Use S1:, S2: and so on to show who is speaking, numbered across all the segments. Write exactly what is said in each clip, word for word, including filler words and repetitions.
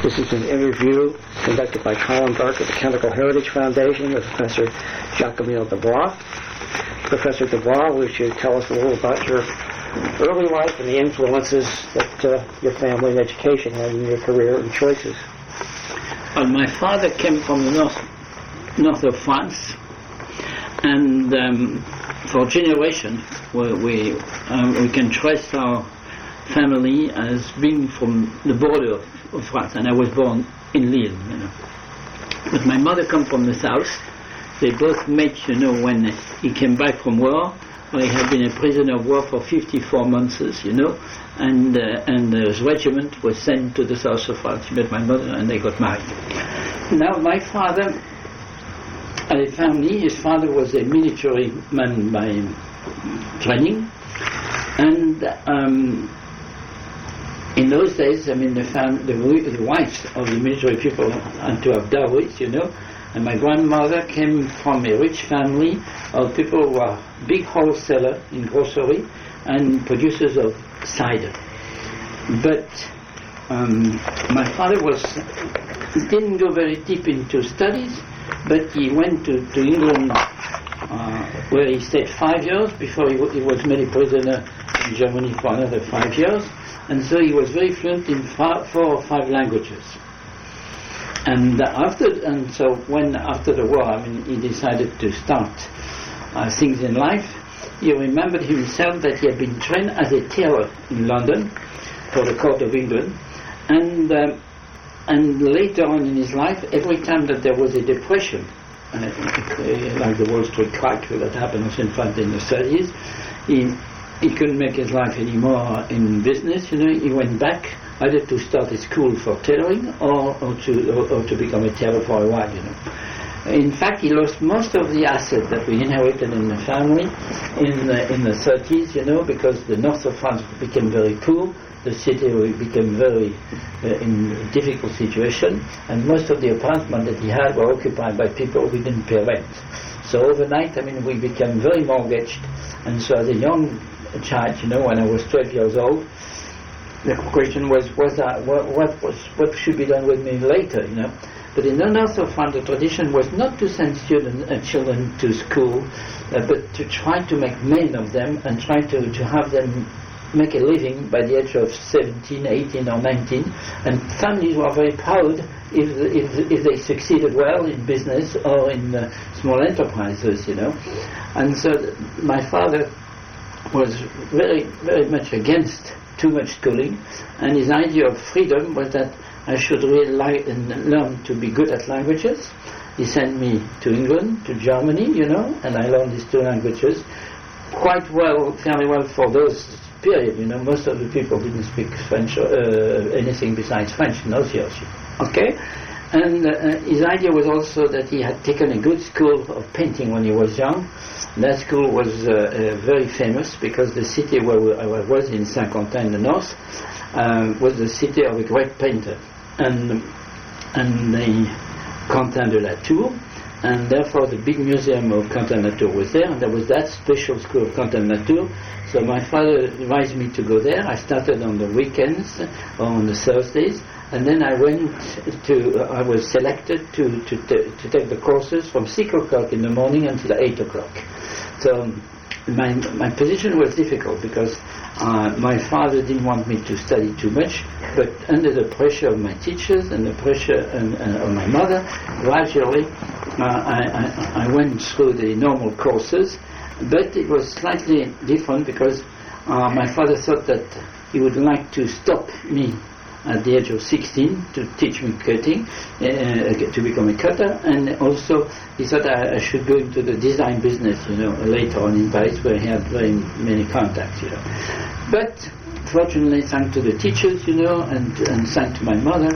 S1: This is an interview conducted by Colin Burke of the Chemical Heritage Foundation with Professor Jacques-Emile Dubois. Professor Dubois, would you tell us a little about your early life and the influences that uh, your family and education had in your career and choices?
S2: Well, my father came from the north, north of France, and um, for generations we we, um, we can trace our family as being from the border of, of France, and I was born in Lille, you know. But my mother come from the south. They both met, you know, when he came back from war. Well, he had been a prisoner of war for fifty-four months, you know, and uh, and his regiment was sent to the south of France. He met my mother, and they got married. Now, my father had a family. His father was a military man by training, and um, in those days, I mean, the, fam- the, the wives of the military people had to have dowries, you know. And my grandmother came from a rich family of people who are big wholesalers in grocery and producers of cider. But um, my father was didn't go very deep into studies, but he went to, to England, uh, where he stayed five years before he, w- he was made a prisoner in Germany for another five years. And so he was very fluent in four, four or five languages. And after, and so when after the war, I mean, he decided to start uh, things in life. He remembered himself that he had been trained as a tailor in London for the court of England, and um, and later on in his life, every time that there was a depression, uh, like the Wall Street crack that happened also in France in the thirties, he he couldn't make his life anymore in business. You know, he went back either to start a school for tailoring or, or to or, or to become a tailor for a while, you know. In fact, he lost most of the assets that we inherited in the family in the, in the thirties, you know, because the north of France became very poor, the city became very uh, in a difficult situation, and most of the apartments that he had were occupied by people who didn't pay rent. So overnight, I mean, we became very mortgaged, and so as a young child, you know, when I was twelve years old, the question was, was uh, what, what was what should be done with me later, you know? But in the north of France, the tradition was not to send students, uh, children to school, uh, but to try to make men of them and try to, to have them make a living by the age of seventeen, eighteen, or nineteen. And families were very proud if if, if they succeeded well in business or in uh, small enterprises, you know. And so th- my father was very, very much against too much schooling, and his idea of freedom was that I should really like and learn to be good at languages. He sent me to England, to Germany, you know, and I learned these two languages quite well, fairly well for those period, you know. Most of the people didn't speak French, uh, anything besides French in those years. Okay? And uh, his idea was also that he had taken a good school of painting when he was young. That school was uh, uh, very famous because the city where we, I was in Saint-Quentin in the north um, was the city of a great painter, and and the Quentin de la Tour, and therefore the big museum of Quentin de la Tour was there, and there was that special school of Quentin de la Tour. So my father advised me to go there. I started on the weekends or on the Thursdays, and then I went to, uh, I was selected to, to, t- to take the courses from six o'clock in the morning until eight o'clock. So my my position was difficult because uh, my father didn't want me to study too much, but under the pressure of my teachers and the pressure and, uh, of my mother, gradually uh, I, I, I went through the normal courses, but it was slightly different because uh, my father thought that he would like to stop me at the age of sixteen to teach me cutting, uh, to become a cutter, and also he thought I, I should go into the design business, you know, later on in Paris, where he had very many contacts, you know. But fortunately, thanks to the teachers, you know, and, and thanks to my mother,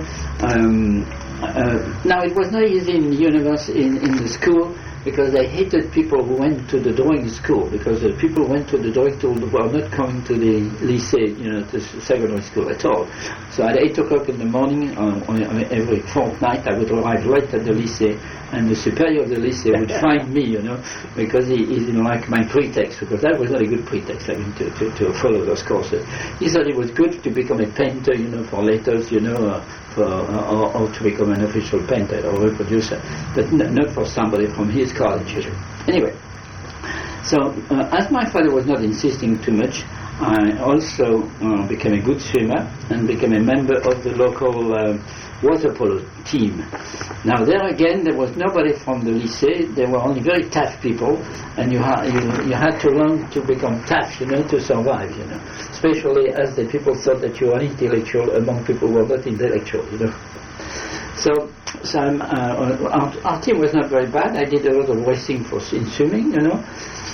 S2: um, uh, now it was not easy in the university, in, in the school, because they hated people who went to the drawing school, because the people who went to the drawing school were not coming to the lycée, you know, the secondary school at all. So at eight o'clock in the morning, on, on, on every fortnight, I would arrive late at the lycée, and the superior of the lycée would find me, you know, because he, he didn't like my pretext, because that was not a good pretext, I mean, to, to, to follow those courses. He thought it was good to become a painter, you know, for letters, you know, uh, for uh, or, or to become an official painter or reproducer, but n- not for somebody from his college. You know. Anyway, so uh, as my father was not insisting too much, I also uh, became a good swimmer and became a member of the local uh, water polo team. Now there again, there was nobody from the lycée. There were only very tough people, and you, ha- you, you had to learn to become tough, you know, to survive, you know. Especially as the people thought that you were intellectual among people who were not intellectual, you know. So, so I'm, uh, our, our team was not very bad. I did a lot of racing for in swimming, you know.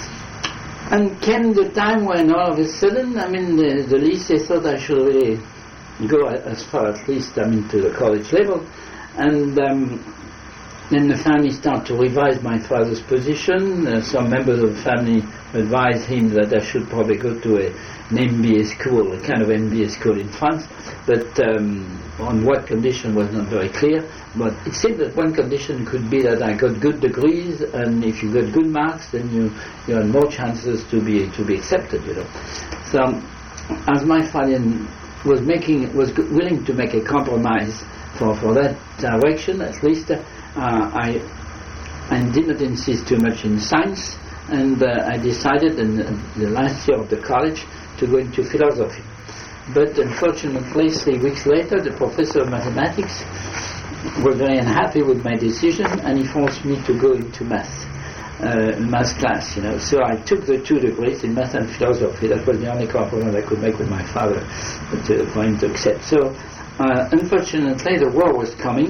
S2: And came the time when all of a sudden, I mean, the, the lycée thought I should really go as far, at least, I mean, to the college level. And um, then the family started to revise my father's position. Uh, some members of the family advised him that I should probably go to a, an M B A school, a kind of M B A school in France. But um, on what condition was not very clear. But it seemed that one condition could be that I got good degrees, and if you got good marks, then you you had more chances to be to be accepted. You know. So, as my father was making was willing to make a compromise for, for that direction, at least uh, I I did not insist too much in science, and uh, I decided in the last year of the college to go into philosophy. But unfortunately, three weeks later, the professor of mathematics was very unhappy with my decision, and he forced me to go into math, uh, math class, you know. So I took the two degrees in math and philosophy. That was the only compromise I could make with my father to, for him to accept. So, uh, unfortunately, the war was coming,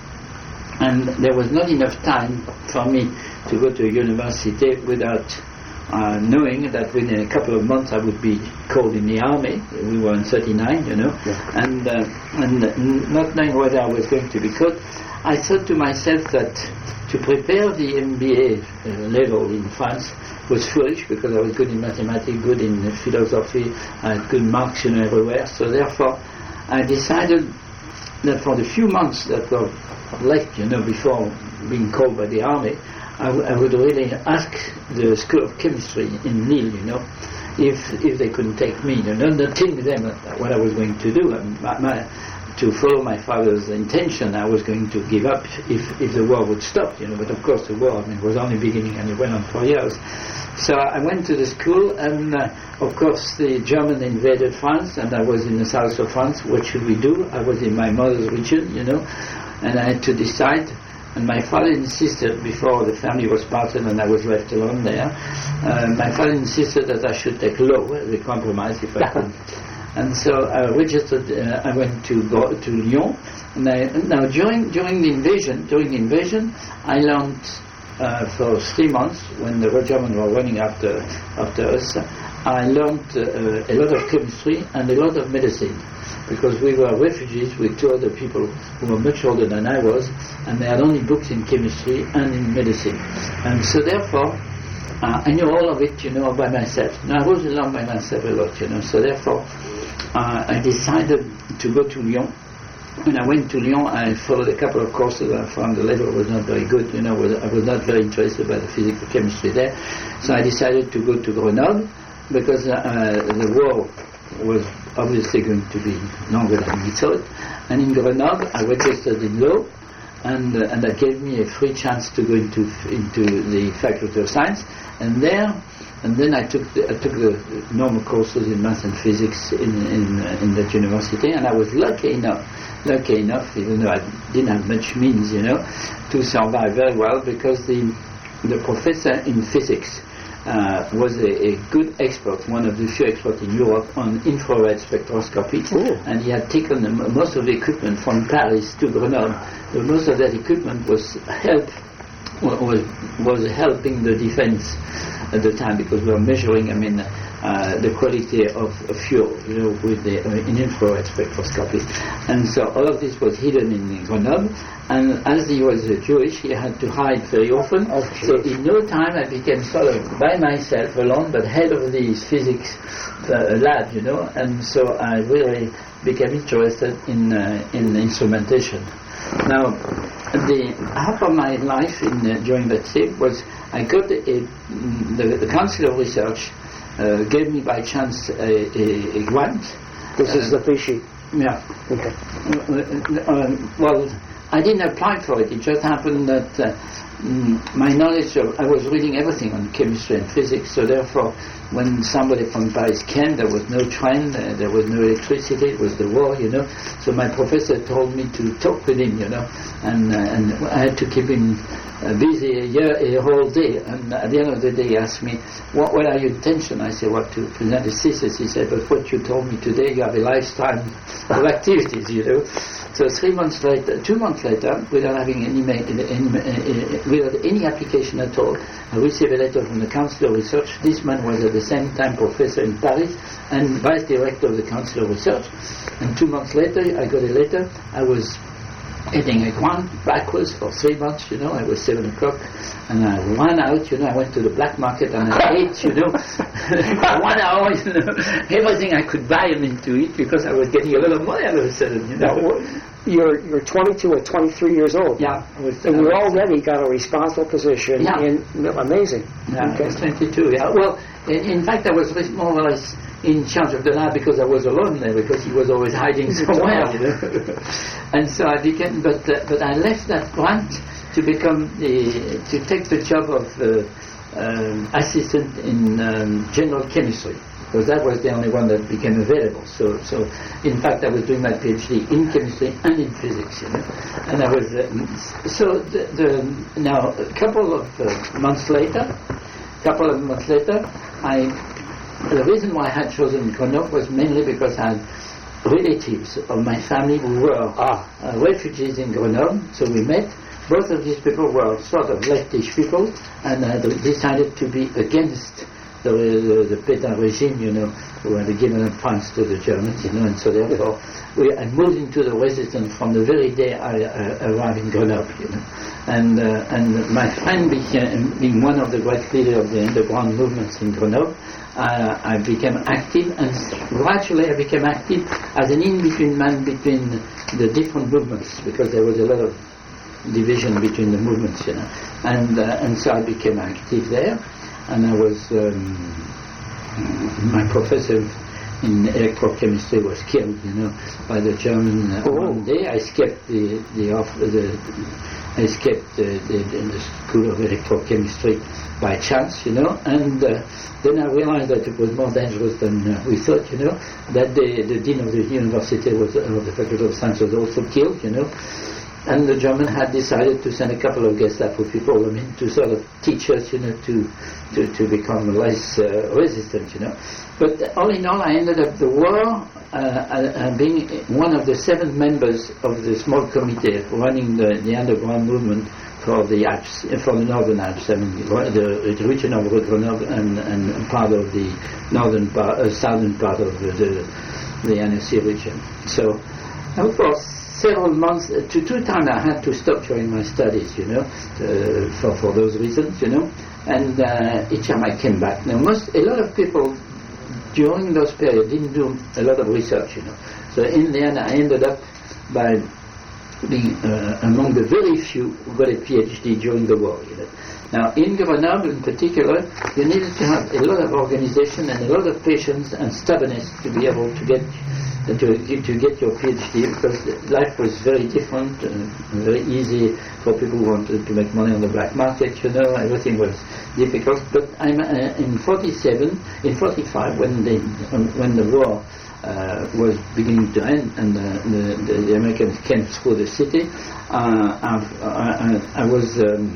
S2: and there was not enough time for me to go to university without Uh, knowing that within a couple of months I would be called in the army. We were in thirty-nine, you know, yeah. and uh, and not knowing whether I was going to be called, I thought to myself that to prepare the M B A uh, level in France was foolish, because I was good in mathematics, good in philosophy, I had good marks, you know, everywhere. So therefore, I decided that for the few months that were left, you know, before being called by the army, I, w- I would really ask the School of Chemistry in Lille, you know, if if they couldn't take me, you know, not telling them what I was going to do. And my, my, to follow my father's intention, I was going to give up if, if the war would stop, you know. But of course, the war, I mean, was only beginning, and it went on for years. So I went to the school, and uh, of course, the Germans invaded France, and I was in the south of France. What should we do? I was in my mother's region, you know, and I had to decide. And my father insisted, before the family was parted and I was left alone there, uh, my father insisted that I should take law as a compromise if I could. And so I registered, uh, I went to go to Lyon. And I, now during during the invasion, during the invasion, I learned uh, for three months, when the Germans were running after after us, I learned uh, a lot of chemistry and a lot of medicine, because we were refugees with two other people who were much older than I was, and they had only books in chemistry and in medicine. And so therefore, uh, I knew all of it, you know, by myself. Now, I was alone by myself a lot, you know, so therefore, uh, I decided to go to Lyon. When I went to Lyon, I followed a couple of courses. I found the level was not very good, you know, I was not very interested by the physical chemistry there. So I decided to go to Grenoble, because uh, the war was obviously going to be longer than we thought. And in Grenoble, I registered in law, and uh, and that gave me a free chance to go into into the Faculty of Science. And there, and then I took the, I took the normal courses in math and physics in in uh, in that university. And I was lucky enough, lucky enough, even though I didn't have much means, you know, to survive very well, because the the professor in physics Uh, was a, a good expert, one of the few experts in Europe on infrared spectroscopy. Ooh. And he had taken the, most of the equipment from Paris to Grenoble. So most of that equipment was help was was helping the defense at the time, because we were measuring, I mean, uh, the quality of, of fuel, you know, with the uh, in infrared spectroscopy. And so all of this was hidden in Grenoble. And as he was uh, Jewish, he had to hide very often. Okay. So in no time, I became sort of by myself, alone, but head of this physics uh, lab, you know. And so I really became interested in uh, in instrumentation. Now, the half of my life in uh, during that trip was I got a, the, the Council of Research uh, gave me by chance a, a, a grant.
S1: This uh, is the Vichy.
S2: Yeah.
S1: Okay.
S2: Uh, uh, well, I didn't apply for it. It just happened that uh, mm, my knowledge of, I was reading everything on chemistry and physics, so therefore when somebody from Paris came, there was no train, uh, there was no electricity, it was the war, you know. So my professor told me to talk with him, you know, and uh, and I had to keep him uh, busy a year, a whole day. And at the end of the day, he asked me, what, what are your intentions? I said, what, to present a thesis. He said, but what you told me today, you have a lifetime of activities, you know. So three months later, two months later, without having any, ma- any uh, without any application at all, I received a letter from the Council of Research. This man was at the same time professor in Paris and vice director of the Council of Research. And two months later, I got a letter. I was heading a grant backwards for three months, you know. I was seven o'clock, and I ran out, you know. I went to the black market and I ate, you know, one hour, you know, everything I could buy and into it because I was getting a lot of money all of a sudden, you know.
S1: Now, you're you're twenty-two or twenty-three years old.
S2: Yeah, I was,
S1: and
S2: I
S1: you
S2: was,
S1: already got a responsible position.
S2: Yeah.
S1: In amazing.
S2: Yeah,
S1: Okay.
S2: I was twenty-two. Yeah. Well, in, in fact, I was more or less in charge of the lab because I was alone there because he was always hiding somewhere. You know? And so I became, but uh, but I left that grant to become the to take the job of uh, um, assistant in um, general chemistry. Because that was the only one that became available. So, so in fact, I was doing my PhD in chemistry and in physics, you know. And I was uh, so the, the now a couple of uh, months later, couple of months later, I the reason why I had chosen Grenoble was mainly because I had relatives of my family who were
S1: Ah.
S2: uh, refugees in Grenoble. So we met. Both of these people were sort of leftish people, and I decided to be against the, the, the Pétain regime, you know, who had given France to the Germans, you know, and so therefore we, I moved into the resistance from the very day I uh, arrived in Grenoble, you know. And uh, and my friend became, being one of the great leaders of the underground movements in Grenoble, uh, I became active, and gradually I became active as an in-between man between the different movements, because there was a lot of division between the movements, you know. And, uh, and so I became active there. And I was, um, my professor in electrochemistry was killed, you know, by the German uh,
S1: Oh.
S2: one day. I escaped the the, off, the I escaped the, the, the school of electrochemistry by chance, you know, and uh, then I realized that it was more dangerous than uh, we thought, you know. That the the dean of the university was, of the Faculty of Science was also killed, you know. And the German had decided to send a couple of Gestapo people, I mean, to sort of teach us, you know, to to, to become less uh, resistant, you know. But all in all, I ended up the war uh, uh, being one of the seven members of the small committee running the, the underground movement for the Alps, for the northern Alps, I mean, the, the region of Grenoble and, and part of the northern part, uh, southern part of the the, the Annecy region. So, of course, several months, uh, to two times I had to stop during my studies, you know, uh, for, for those reasons, you know, and uh, each time I came back. Now, most, a lot of people during those periods didn't do a lot of research, you know, so in the end I ended up by being uh, among the very few who got a PhD during the war, you know. Now, in Grenoble in particular, you needed to have a lot of organization and a lot of patience and stubbornness to be able to get uh, to, to get your PhD, because life was very different, uh, very easy for people who wanted to make money on the black market, you know, everything was difficult. But I'm uh, in forty-seven, in forty-five, when the, when the war Uh, was beginning to end, and uh, the, the, the Americans came through the city. Uh, I, I, I was um,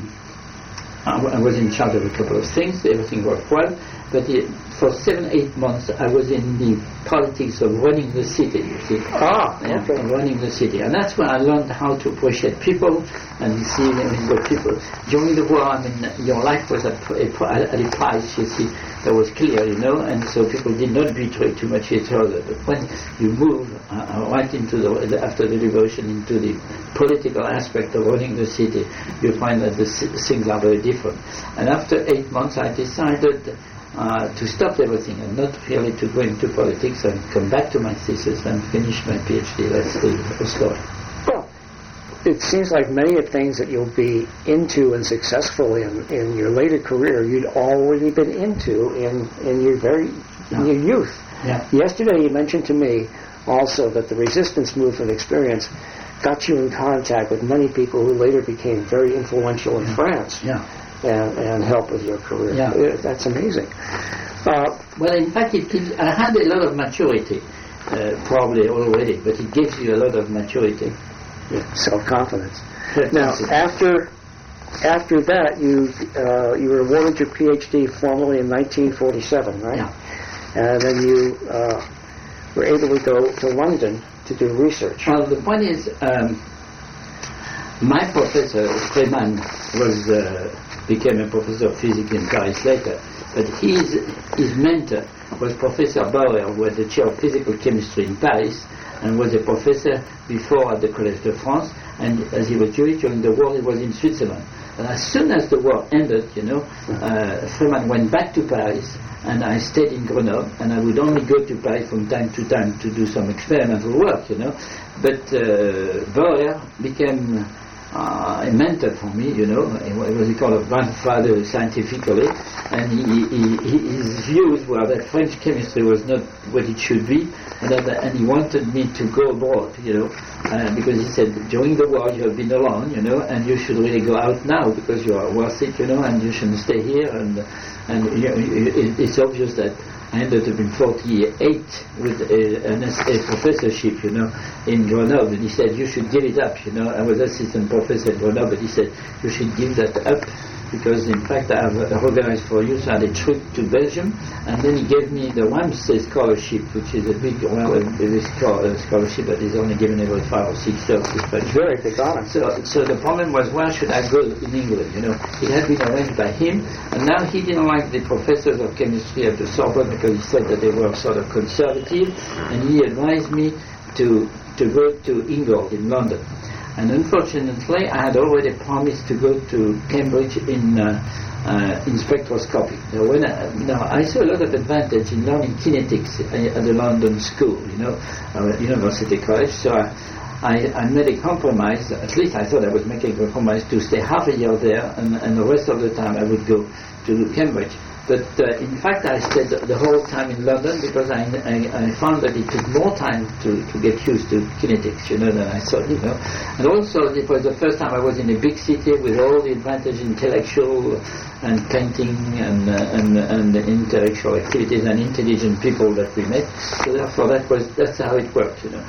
S2: I, I was in charge of a couple of things. Everything worked well, but it, for seven, eight months, I was in the politics of running the city. You see,
S1: Ah,
S2: yeah,
S1: okay.
S2: of running the city, and that's when I learned how to appreciate people and see I mean, the people. During the war, I mean, your life was at, at a price. You see, that was clear, you know, and so people did not betray too much each other. But when you move uh, right into the, the after the liberation into the political aspect of running the city, you find that the things are very different. And after eight months, I decided uh, to stop everything and not really to go into politics and come back to my thesis and finish my PhD. That's the, the story.
S1: Well, it seems like many of the things that you'll be into and successful in in your later career, you'd already been into in, in your very in your youth.
S2: Yeah.
S1: Yesterday you mentioned to me also that the resistance movement experience got you in contact with many people who later became very influential in France
S2: Yeah.
S1: and, and helped with your career.
S2: Yeah.
S1: Uh, That's amazing. Uh,
S2: Well, in fact, it gives, I had a lot of maturity, uh, probably already, but it gives you a lot of maturity.
S1: self-confidence.
S2: That's
S1: Now,
S2: it.
S1: after after that, you uh, you were awarded your PhD formally in nineteen forty-seven, right?
S2: Yeah.
S1: And then you uh, were able to go to London to do research.
S2: Well, the point is, um, my professor, Freeman, was uh, became a professor of physics in Paris later, but his his mentor was Professor Bauer, who was the chair of physical chemistry in Paris, and was a professor before at the Collège de France, and as he was Jewish during the war, he was in Switzerland. And as soon as the war ended, you know, uh, Freeman went back to Paris, and I stayed in Grenoble, and I would only go to Paris from time to time to do some experimental work, you know. But uh, Bauer became uh, a mentor for me, you know. He was a kind of grandfather scientifically, and he, he, he, his views were that French chemistry was not what it should be, and, that, and he wanted me to go abroad, you know, uh, because he said, during the war you have been alone, you know, and you should really go out now because you are worth it, you know, and you shouldn't stay here, and and you know, it, it's obvious that I ended up in forty-eight with a, an, a professorship, you know, in Grenoble, and he said, you should give it up, you know. I was assistant professor at Grenoble, but he said, you should give that up, because in fact I have organized for you, so I had a trip to Belgium, and then he gave me the Ramsay Scholarship, which is a big, well, a big scholarship that is only given every five or six years.
S1: Very big honor.
S2: So, so the problem was, where should I go in England? You know, it had been arranged by him, and now he didn't like the professors of chemistry at the Sorbonne because he said that they were sort of conservative, and he advised me to to go to Ingold in London. And unfortunately, I had already promised to go to Cambridge in uh, uh, in spectroscopy. Now, when I, now, I saw a lot of advantage in learning kinetics at the London School, you know, uh, University College. So I, I, I made a compromise. At least I thought I was making a compromise to stay half a year there, and, and the rest of the time I would go to Cambridge. But uh, in fact, I stayed the whole time in London because I, I, I found that it took more time to, to get used to kinetics, you know, than I thought, you know. And also, it was the first time I was in a big city with all the advantage intellectual and painting and uh, and and intellectual activities and intelligent people that we met. So therefore, that was that's how it worked, you know.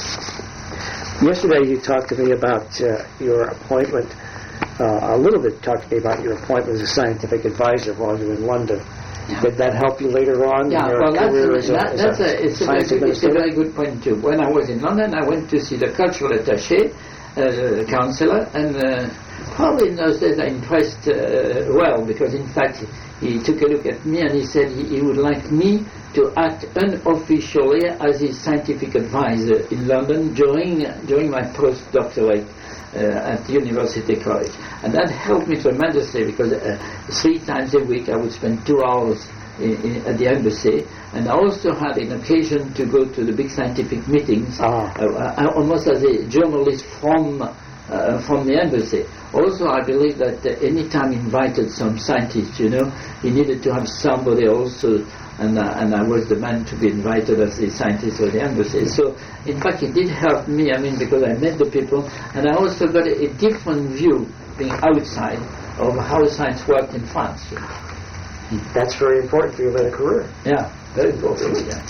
S1: Yesterday you talked to me about uh, your appointment. Uh, a little bit talked to me about your appointment as a scientific advisor while you were in London.
S2: Yeah.
S1: Did that help you later on
S2: Yeah,
S1: in your
S2: well, that's,
S1: career
S2: a,
S1: as a,
S2: that,
S1: as
S2: that's
S1: a,
S2: a, it's, a
S1: science
S2: very good, it's a
S1: administrator?
S2: very good point too. When I was in London, I went to see the cultural attaché, uh, councillor, and uh, probably in those days I impressed uh, well, because in fact he took a look at me and he said he, he would like me to act unofficially as his scientific advisor in London during during my postdoctorate uh, at University College. And that helped me tremendously because uh, three times a week I would spend two hours in, in, at the embassy, and I also had an occasion to go to the big scientific meetings,
S1: Ah.
S2: uh, almost as a journalist from uh, from the embassy. Also, I believe that uh, any time invited some scientists, you know, he needed to have somebody also, and, uh, and I was the man to be invited as the scientist of the embassy. So, in fact, it did help me, I mean, because I met the people, and I also got a, a different view, being outside, of how science worked in France. You know.
S1: That's very important for your later career.
S2: Yeah, very important, yeah.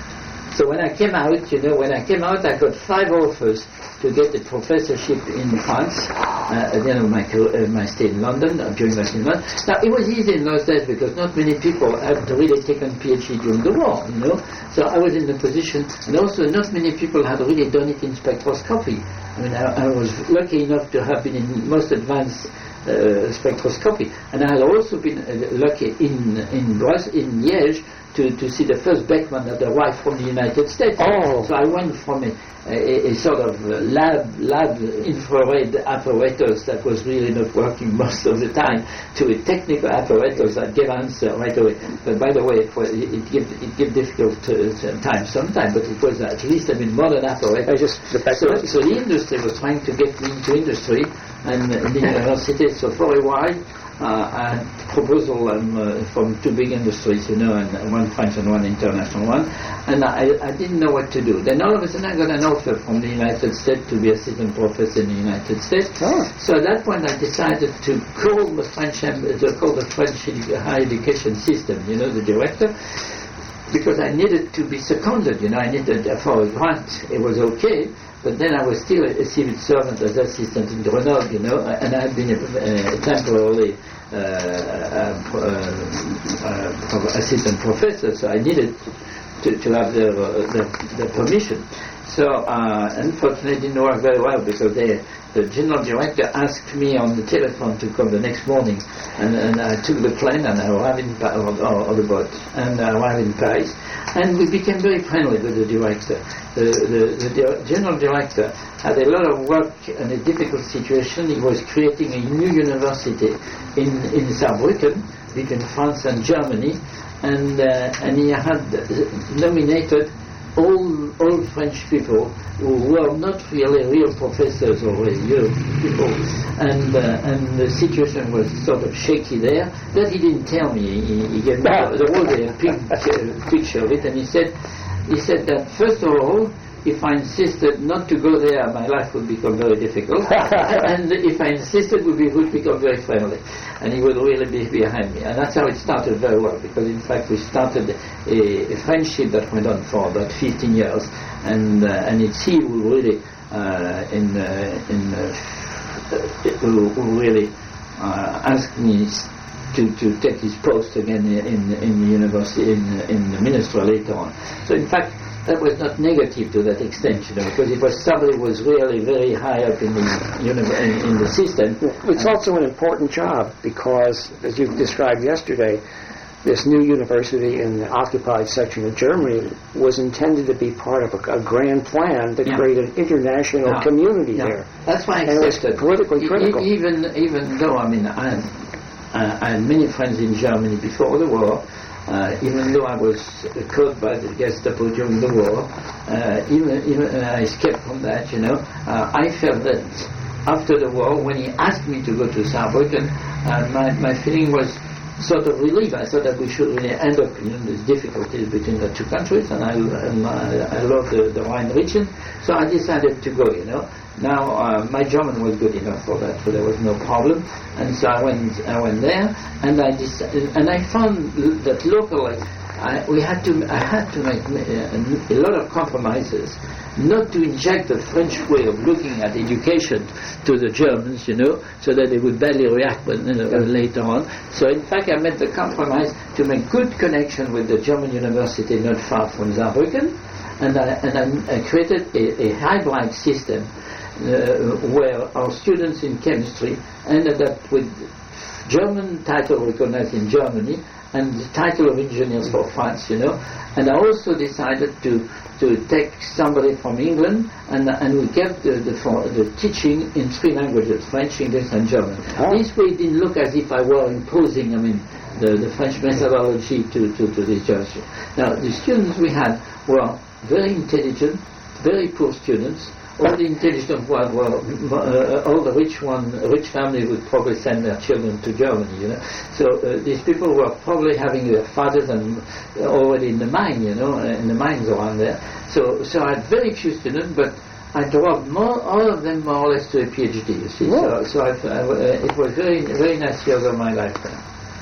S2: So when I came out, you know, when I came out, I got five offers to get a professorship in France uh, at the end of my uh, my stay in London, uh, during my stay in London. Now, it was easy in those days because not many people had really taken PhD during the war, you know. So I was in the position, and also not many people had really done it in spectroscopy. I mean, I, I was lucky enough to have been in most advanced uh, spectroscopy, and I had also been uh, lucky in in Brussels, in Liège, to, to see the first Beckman that arrived from the United States.
S1: Oh.
S2: So I went from a, a, a sort of lab lab infrared apparatus that was really not working most of the time to a technical apparatus that gave answer right away. But by the way, it, was, it, it gave it gave difficult uh, times sometimes, but it was at least, I mean, modern apparatus.
S1: I just the
S2: So,
S1: Beckman.
S2: so the industry was trying to get me into industry, and in the university. So for a while, uh, I had proposal um, uh, from two big industries, you know, and one French and one international one, and I, I didn't know what to do. Then all of a sudden I got an offer from the United States to be assistant professor in the United States.
S1: Oh.
S2: So at that point I decided to call the French, to call the French higher education system, you know, the director, because I needed to be seconded, you know, I needed uh, for a grant. It was okay, but then I was still a, a civil servant as assistant in Grenoble, you know, and I had been a, a temporarily uh, uh, uh, uh, assistant professor, so I needed to, to have their, uh, their, their permission. So, uh, unfortunately, it didn't work very well because they, the general director asked me on the telephone to come the next morning, and, and I took the plane and I arrived in pa- or, or, or the boat, and I arrived in Paris, and we became very friendly with the director. The, the, the di- general director had a lot of work and a difficult situation. He was creating a new university in, in Saarbrücken between France and Germany, and uh, and he had nominated all all French people who were not really real professors or real people, and uh, and the situation was sort of shaky there. That he didn't tell me. He, he gave me the, the whole uh, pic, picture of it, and he said he said that first of all, if I insisted not to go there, my life would become very difficult. And if I insisted, we would become very friendly. And he would really be behind me. And that's how it started very well, because in fact we started a, a friendship that went on for about fifteen years. And uh, and it's he who really, uh, in, uh, in, uh, who, who really uh, asked me to, to take his post again in, in the university, in, in the ministry later on. So in fact, that was not negative to that extent, you know, because it was somebody who was really very high up in the you know, in, in the system.
S1: It's also an important job because, as you described yesterday, this new university in the occupied section of Germany was intended to be part of a, a grand plan to
S2: yeah.
S1: create an international
S2: yeah.
S1: yeah. there.
S2: Yeah. That's why I
S1: and
S2: accepted.
S1: It was politically critical.
S2: E- even even though I mean I, uh, I had many friends in Germany before the war. Uh, even though I was caught by the Gestapo during the war, uh, even even uh, I escaped from that, you know, uh, I felt that after the war, when he asked me to go to Saarbrücken, uh, my, my feeling was sort of relief. I thought that we should really end up, you know, these difficulties between the two countries, and I, and I, I love the, the Rhine region, so I decided to go, you know. Now, uh, my German was good enough for that, so there was no problem. And so I went, I went there, and I decided, and I found that locally, I, we had to, I had to make a, a lot of compromises, not to inject the French way of looking at education to the Germans, you know, so that they would badly react but, you know, later on. So in fact, I made the compromise to make good connection with the German university not far from Saarbrücken, and I, and I, I created a, a hybrid system. Uh, where our students in chemistry ended up with German title recognized in Germany and the title of engineers for France, you know. And I also decided to to take somebody from England, and and we kept the the, for, the teaching in three languages: French, English, and German. Oh. This way, it didn't look as if I were imposing, I mean, the, the French methodology to to, to the German. Now, the students we had were very intelligent, very poor students. All the intelligent ones were, uh, all the rich one, rich families would probably send their children to Germany, you know. So uh, these people were probably having their fathers and uh, already in the mine, you know, in the mines around there. So, so I had very few students, but I dropped more, all of them more or less to a PhD, you see. Yeah. So, so I, I, uh, it was very, very nice years of my lifetime.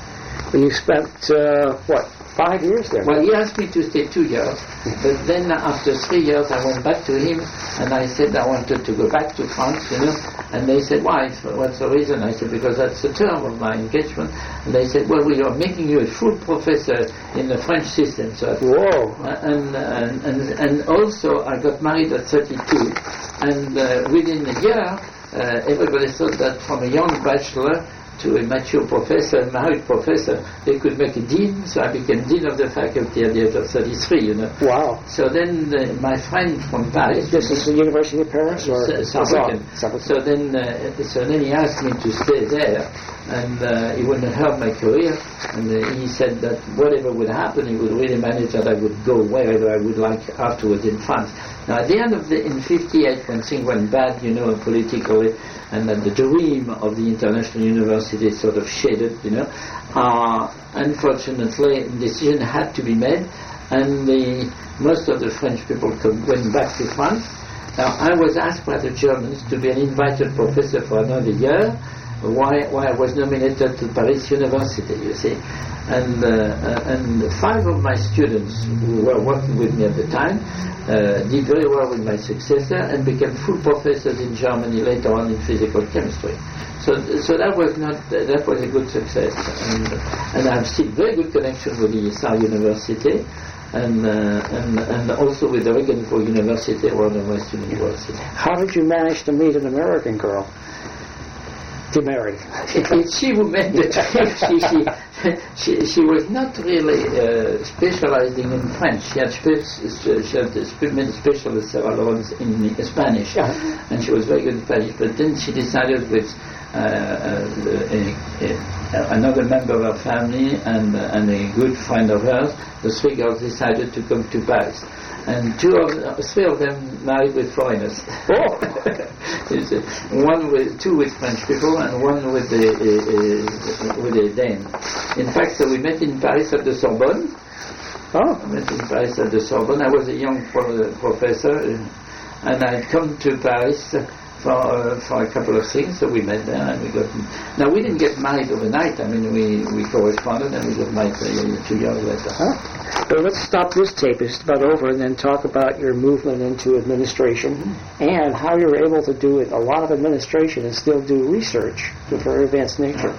S1: You spent, uh, what, five years there?
S2: Well, he asked me to stay two years, but then after three years I went back to him and I said I wanted to go back to France, you know, and they said, why? What's the reason? I said, because that's the term of my engagement. And they said, well, we are making you a full professor in the French system. So
S1: Whoa!
S2: And, and, and, and also I got married at thirty-two, and uh, within a year, uh, everybody thought that from a young bachelor,
S3: to a mature professor, a married professor, they could make a dean, so I became dean of the faculty at the age of thirty-three, you know.
S1: Wow.
S3: So then uh, my friend from Paris...
S1: This is the University of Paris? Or
S3: Saarbrücken. So then, uh, so then he asked me to stay there, and uh, he wouldn't help my career, and uh, he said that whatever would happen, he would really manage that I would go wherever I would like afterwards in France. Now at the end of the, in fifty-eight, when things went bad, you know, politically, and then the dream of the international university sort of shaded, you know, uh, unfortunately, a decision had to be made, and the, most of the French people come, went back to France. Now I was asked by the Germans to be an invited professor for another year, why, why I was nominated to Paris University, you see. And, uh, and five of my students who were working with me at the time uh, did very well with my successor and became full professors in Germany later on in physical chemistry. So, so that was not that was a good success, and, and I've still very good connection with the Saar University, and, uh, and and also with the Regensburg University, one of Western University.
S1: How did you manage to meet an American girl to marry?
S3: It, it's she who made the trip. She, she, she, she was not really uh, specializing in French. She had, spe- she had spe- made specialist several in Spanish,
S1: yeah.
S3: and she was very good in Spanish. But then she decided with uh, uh, a, a, another member of her family and, uh, and a good friend of hers, the three girls decided to come to Paris. And two of uh, three of them married with foreigners.
S1: Oh.
S3: One with two with French people and one with a, a, a with a Dane. In fact, so we met in Paris at the Sorbonne.
S1: Oh.
S3: I met in Paris at the Sorbonne. I was a young pro- professor, uh, and I'd come to Paris for uh, for a couple of things. So we met there, and we got. Now we didn't get married overnight. I mean, we, we corresponded, and we got married uh, two years later.
S1: Huh? Well, let's stop this tape. It's about over, and then talk about your movement into administration mm-hmm. and how you were able to do it, a lot of administration and still do research of a very advanced nature.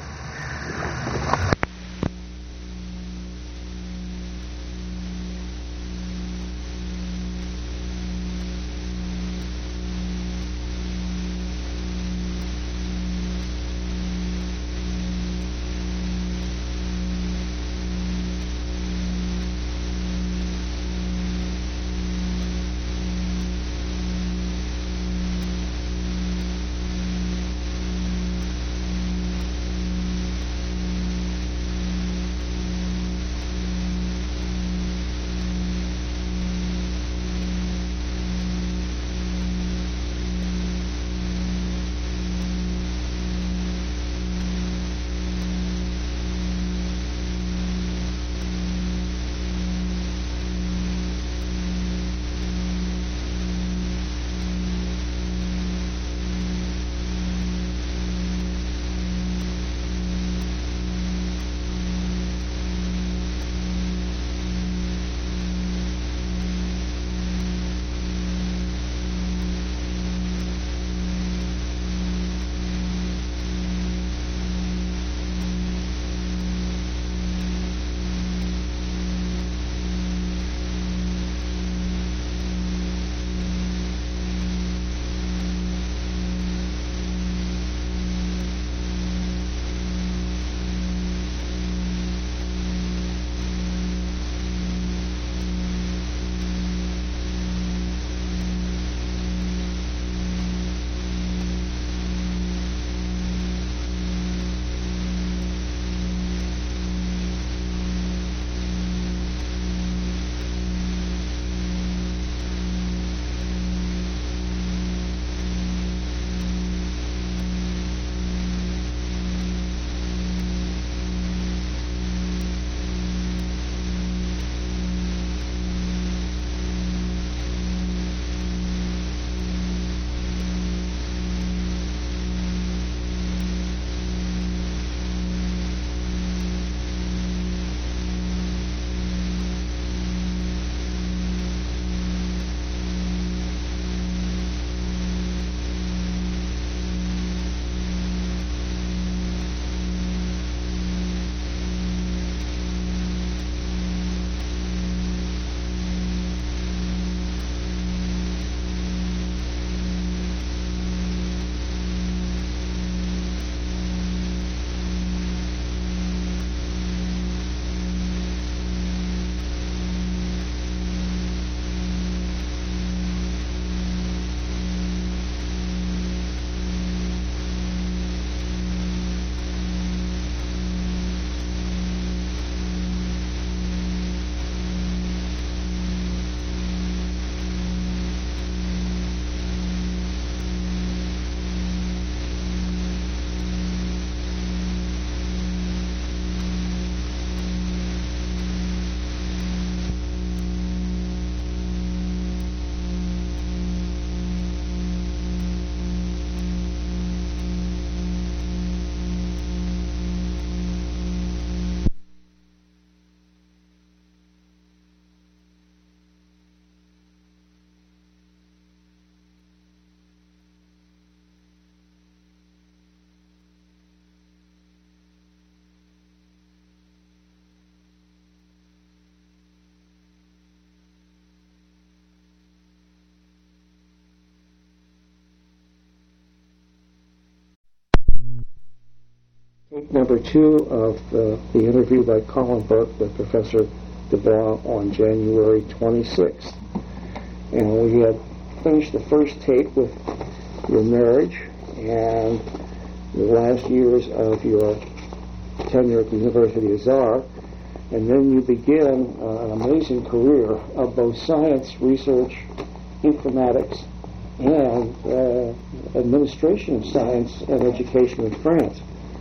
S1: Number two of uh, the interview by Colin Burke with Professor Dubois on January twenty-sixth. And we had finished the first tape with your marriage and the last years of your tenure at the University of Saar. And then you begin uh, an amazing career of both science, research, informatics, and uh, administration of science and education in France.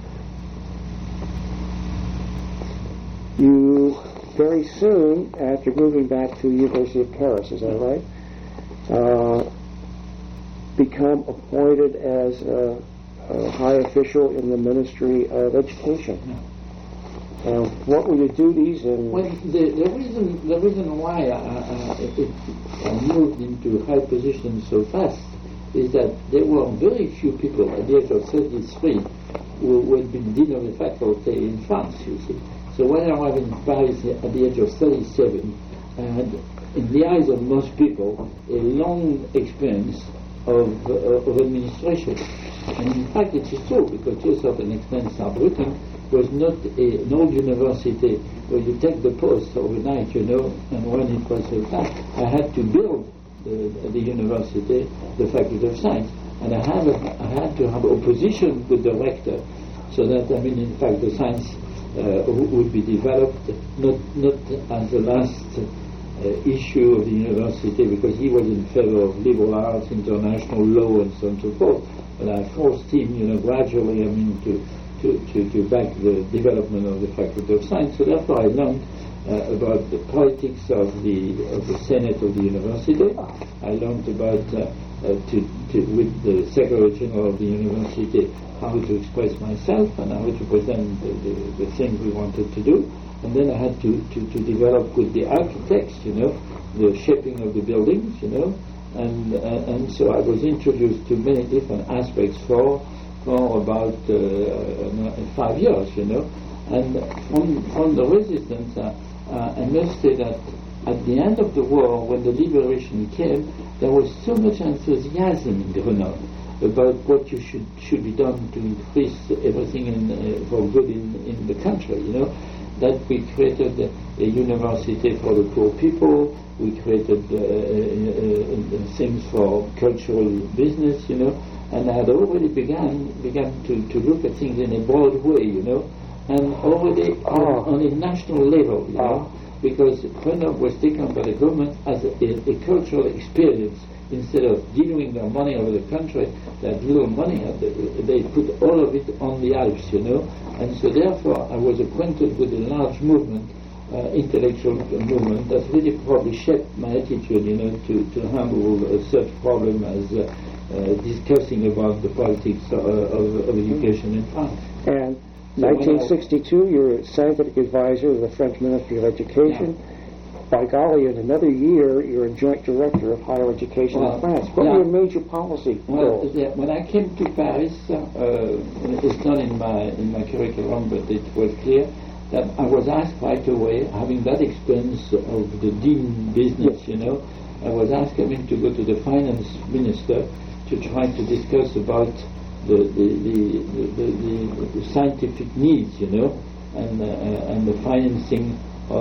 S1: You, very soon after moving back to the University of Paris, is that right, uh, become appointed as a, a high official in the Ministry of Education. Uh, what will you do these in?
S3: Well, the, the reason the reason why I, I, it, I moved into high positions so fast is that there were very few people at the age of thirty-three who, who had been dean of the faculty in France, you see. So when I was in Paris at the age of thirty-seven, I had, in the eyes of most people, a long experience of, uh, of administration. And in fact it is true, because to a certain extent Saarbrücken was not a, an old university where you take the post overnight, you know, and when it was a time, I had to build the, the university, the Faculty of Science, and I, have a, I had to have opposition with the rector, so that, I mean, in fact, the science uh, would be developed not, not as the last uh, issue of the university, because he was in favor of liberal arts, international law, and so on and so forth, but I forced him, you know, gradually, I mean, to To, to, to back the development of the Faculty of Science. So therefore I learned uh, about the politics of the of the Senate of the university. I learned about uh, uh, to, to, with the Secretary General of the university, how to express myself and how to present the, the, the things we wanted to do. And then I had to, to, to develop with the architects, you know, the shaping of the buildings, you know, and uh, and so I was introduced to many different aspects for for about uh, five years, you know. And from, from the resistance, uh, uh, I must say that at the end of the war, when the liberation came, there was so much enthusiasm in Grenoble about what you should should be done to increase everything in, uh, for good in, in the country, you know, that we created a, a university for the poor people, we created uh, uh, uh, things for cultural business, you know, and I had already began began to, to look at things in a broad way, you know, and already on, on a national level, you know, because Grenoble was taken by the government as a, a, a cultural experience. Instead of diluting their money over the country, that little money, they put all of it on the Alps, you know, and so therefore I was acquainted with a large movement, uh, intellectual movement, that really probably shaped my attitude, you know, to, to handle uh, such problem as uh, Uh, discussing about the politics uh, of, of education in France.
S1: And so nineteen sixty-two, you're scientific advisor of the French Ministry of Education. Yeah. By golly, in another year, you're a joint director of higher education well, in France. What yeah. were your major policy
S3: well,
S1: goals?
S3: Yeah, when I came to Paris, uh, it's not in my in my curriculum, but it was clear that I was asked right away, having that experience of the dean business, yes. you know, I was asked, I mean, to go to the finance minister to try to discuss about the the, the, the, the, the scientific needs, you know, and uh, and the financing uh,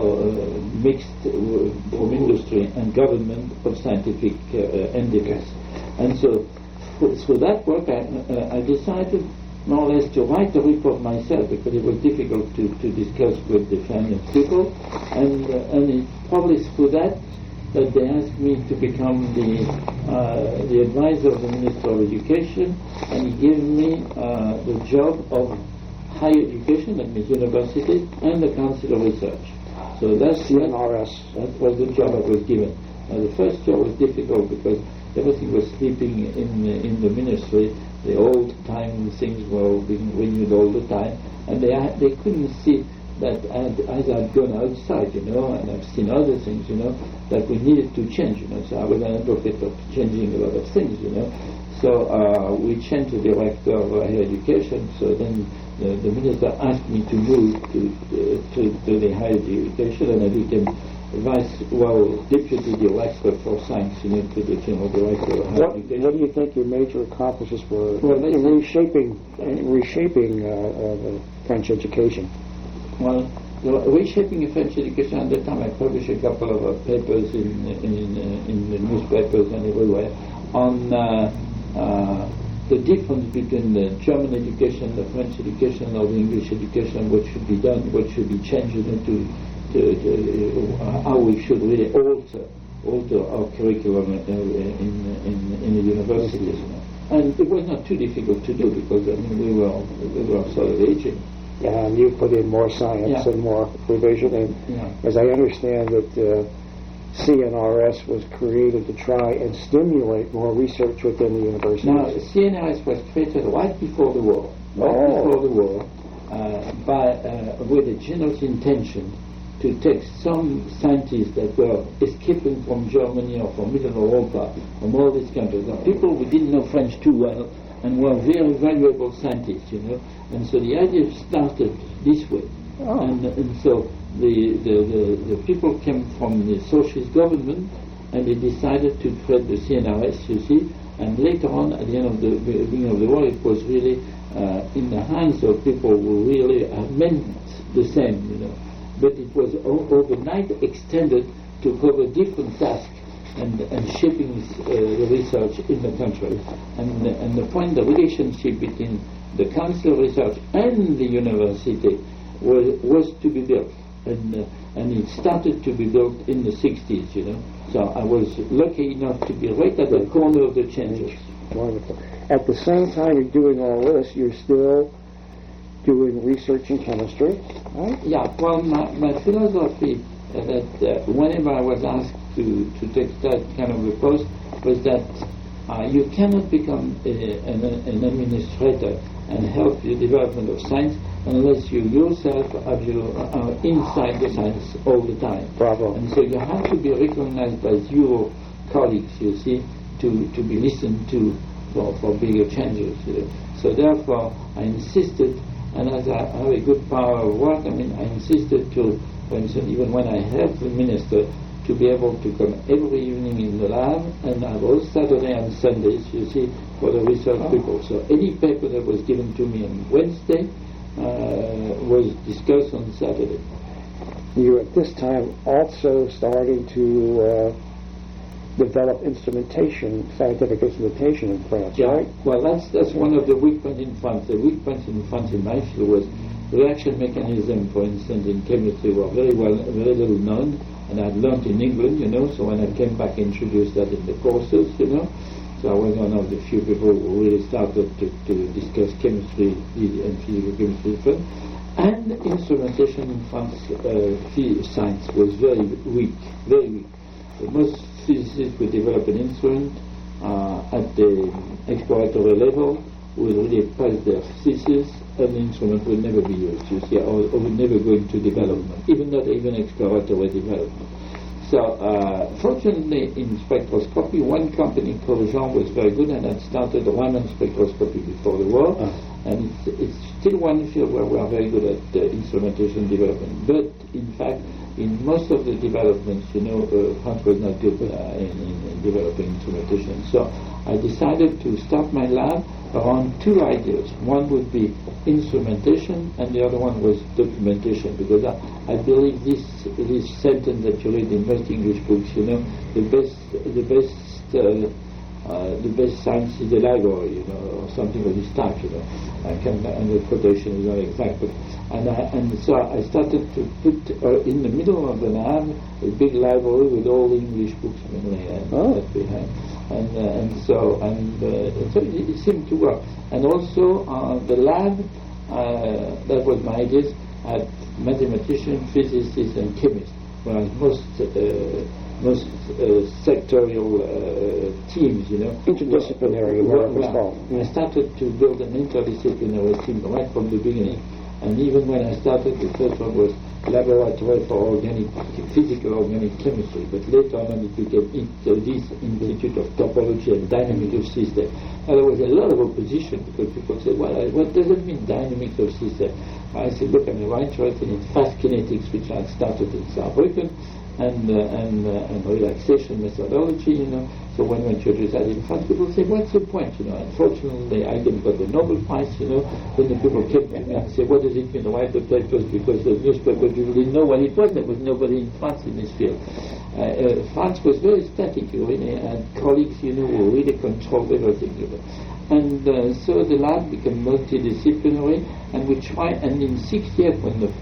S3: mixed uh, from industry and government of scientific uh, endeavors. And so, for, for that work, I, uh, I decided more or less to write the report myself, because it was difficult to, to discuss with the finance people, and uh, and it probably through that that they asked me to become the uh, the advisor of the Minister of Education, and he gave me uh, the job of higher education, that means university, and the Council of Research. So that's
S1: C N R S.
S3: That was the job I was given. Now the first job was difficult because everything was sleeping in the, in the ministry. The old time things were being renewed all the time, and they had, they couldn't see that I'd, as I'd gone outside, you know, and I've seen other things, you know, that we needed to change, you know. So I was an advocate of changing a lot of things, you know. So uh, we changed the director of higher education. So then the, the minister asked me to move to, uh, to to the higher education, and I became vice, well, deputy director for science, you know, to the general director of higher
S1: What,
S3: education.
S1: what do you think your major accomplishments were
S3: Well,
S1: in
S3: let's-
S1: reshaping, in reshaping uh, uh, the French education?
S3: Well, the reshaping of French education at the time, I published a couple of uh, papers in in, uh, in the newspapers and everywhere on uh, uh, the difference between the German education, the French education, or the English education, what should be done, what should be changed, you know, to, to, to uh, how we should really alter alter our curriculum uh, in, in in the universities. You know. And it was not too difficult to do because I mean we were we were sort of aging.
S1: And you put in more science
S3: Yeah.
S1: and more revision. And
S3: Yeah.
S1: as I understand it, uh, C N R S was created to try and stimulate more research within the universities.
S3: Now, C N R S was created right before the war, right
S1: Oh.
S3: before the war, uh, by uh, with a generous intention to take some scientists that were escaping from Germany or from Middle Europa, from all these countries, now, people who didn't know French too well and were very valuable scientists, you know. And so the idea started this way.
S1: Oh.
S3: And, and so the, the, the, the people came from the socialist government and they decided to create the C N R S, you see, and later on, at the end of the beginning of the war, it was really uh, in the hands of people who really uh, meant the same, you know. But it was o- overnight extended to cover different tasks and, and shaping uh, the research in the country. And, and the point, the relationship between the Council of Research and the university was, was to be built. And, uh, and it started to be built in the sixties, you know. So I was lucky enough to be right at the corner of the changes.
S1: Wonderful. At the same time you're doing all this, you're still doing research in chemistry, right?
S3: Yeah, well, my, my philosophy uh, that uh, whenever I was asked to, to take that kind of a post was that uh, you cannot become a, an, an administrator and help the development of science unless you yourself have your, uh, inside the science all the time.
S1: Bravo.
S3: And so you have to be recognized by your colleagues, you see, to, to be listened to for, for bigger changes. You know. So therefore, I insisted, and as I have a good power of work, I mean, I insisted to, for instance, even when I helped the minister, to be able to come every evening in the lab and have all Saturday and Sundays, you see, for the research oh. people. So any paper that was given to me on Wednesday uh, was discussed on Saturday.
S1: You're at this time also starting to uh, develop instrumentation, scientific instrumentation in France,
S3: Yeah,
S1: right?
S3: well, that's that's one of the weak points in France. The weak points in France in my field was reaction mechanism, for instance, in chemistry were very well, very little known, and I'd learned in England, you know, so when I came back, I introduced that in the courses, you know. So I was one of the few people who really started to, to discuss chemistry and physical chemistry in France. And instrumentation in France, uh, phy- science was very weak, very weak. The most physicists would develop an instrument uh, at the exploratory level, would really pass their thesis, and the instrument would never be used, you see, or, or would never go into development, even not even exploratory development. So, uh, fortunately, in spectroscopy, one company, Corrigan, was very good and had started Raman spectroscopy before the war,
S1: Oh.
S3: and it's, it's still one field where we are very good at uh, instrumentation development. But, in fact, in most of the developments, you know, uh, France was not good uh, in, in, in developing instrumentation. So, I decided to start my lab around two ideas. One would be instrumentation, and the other one was documentation, because I, I believe this this sentence that you read in most English books, you know, the best the best uh, uh, the best science is the library, you know, or something of this type, you know. I can, and the quotation is not exact, but and I, and so I started to put uh, in the middle of the lab a big library with all the English books mainly and
S1: Oh.
S3: that we had. And, uh, and so and uh, so it, it seemed to work. And also uh, the lab, uh, that was my idea, had mathematicians, physicists, and chemists. Whereas most uh, most uh, sectorial uh, teams, you know,
S1: Interdisciplinary,
S3: were-
S1: what it was
S3: were-
S1: called.
S3: I started to build an interdisciplinary team right from the beginning. And even when I started, the first one was laboratory for organic, physical organic chemistry, but later on it became in, uh, this Institute of Topology and Dynamics of Systems. And there was a lot of opposition because people said, well, what does it mean, dynamics of systems? I said, look, I'm very interested in fast kinetics, which I started in Saarbrücken, and uh, and, uh, and relaxation methodology, you know. So when we introduce that in France, people say, what's the point, you know? Unfortunately, I didn't got the Nobel Prize, you know. Then the people came to me and said, what does it mean, write the papers? Because the newspaper people didn't know what it was. There was nobody in France in this field. Uh, uh, France was very static, you really, and colleagues, you know, who really controlled everything, you know. And uh, so the lab became multidisciplinary, and we try, and in six years, when the,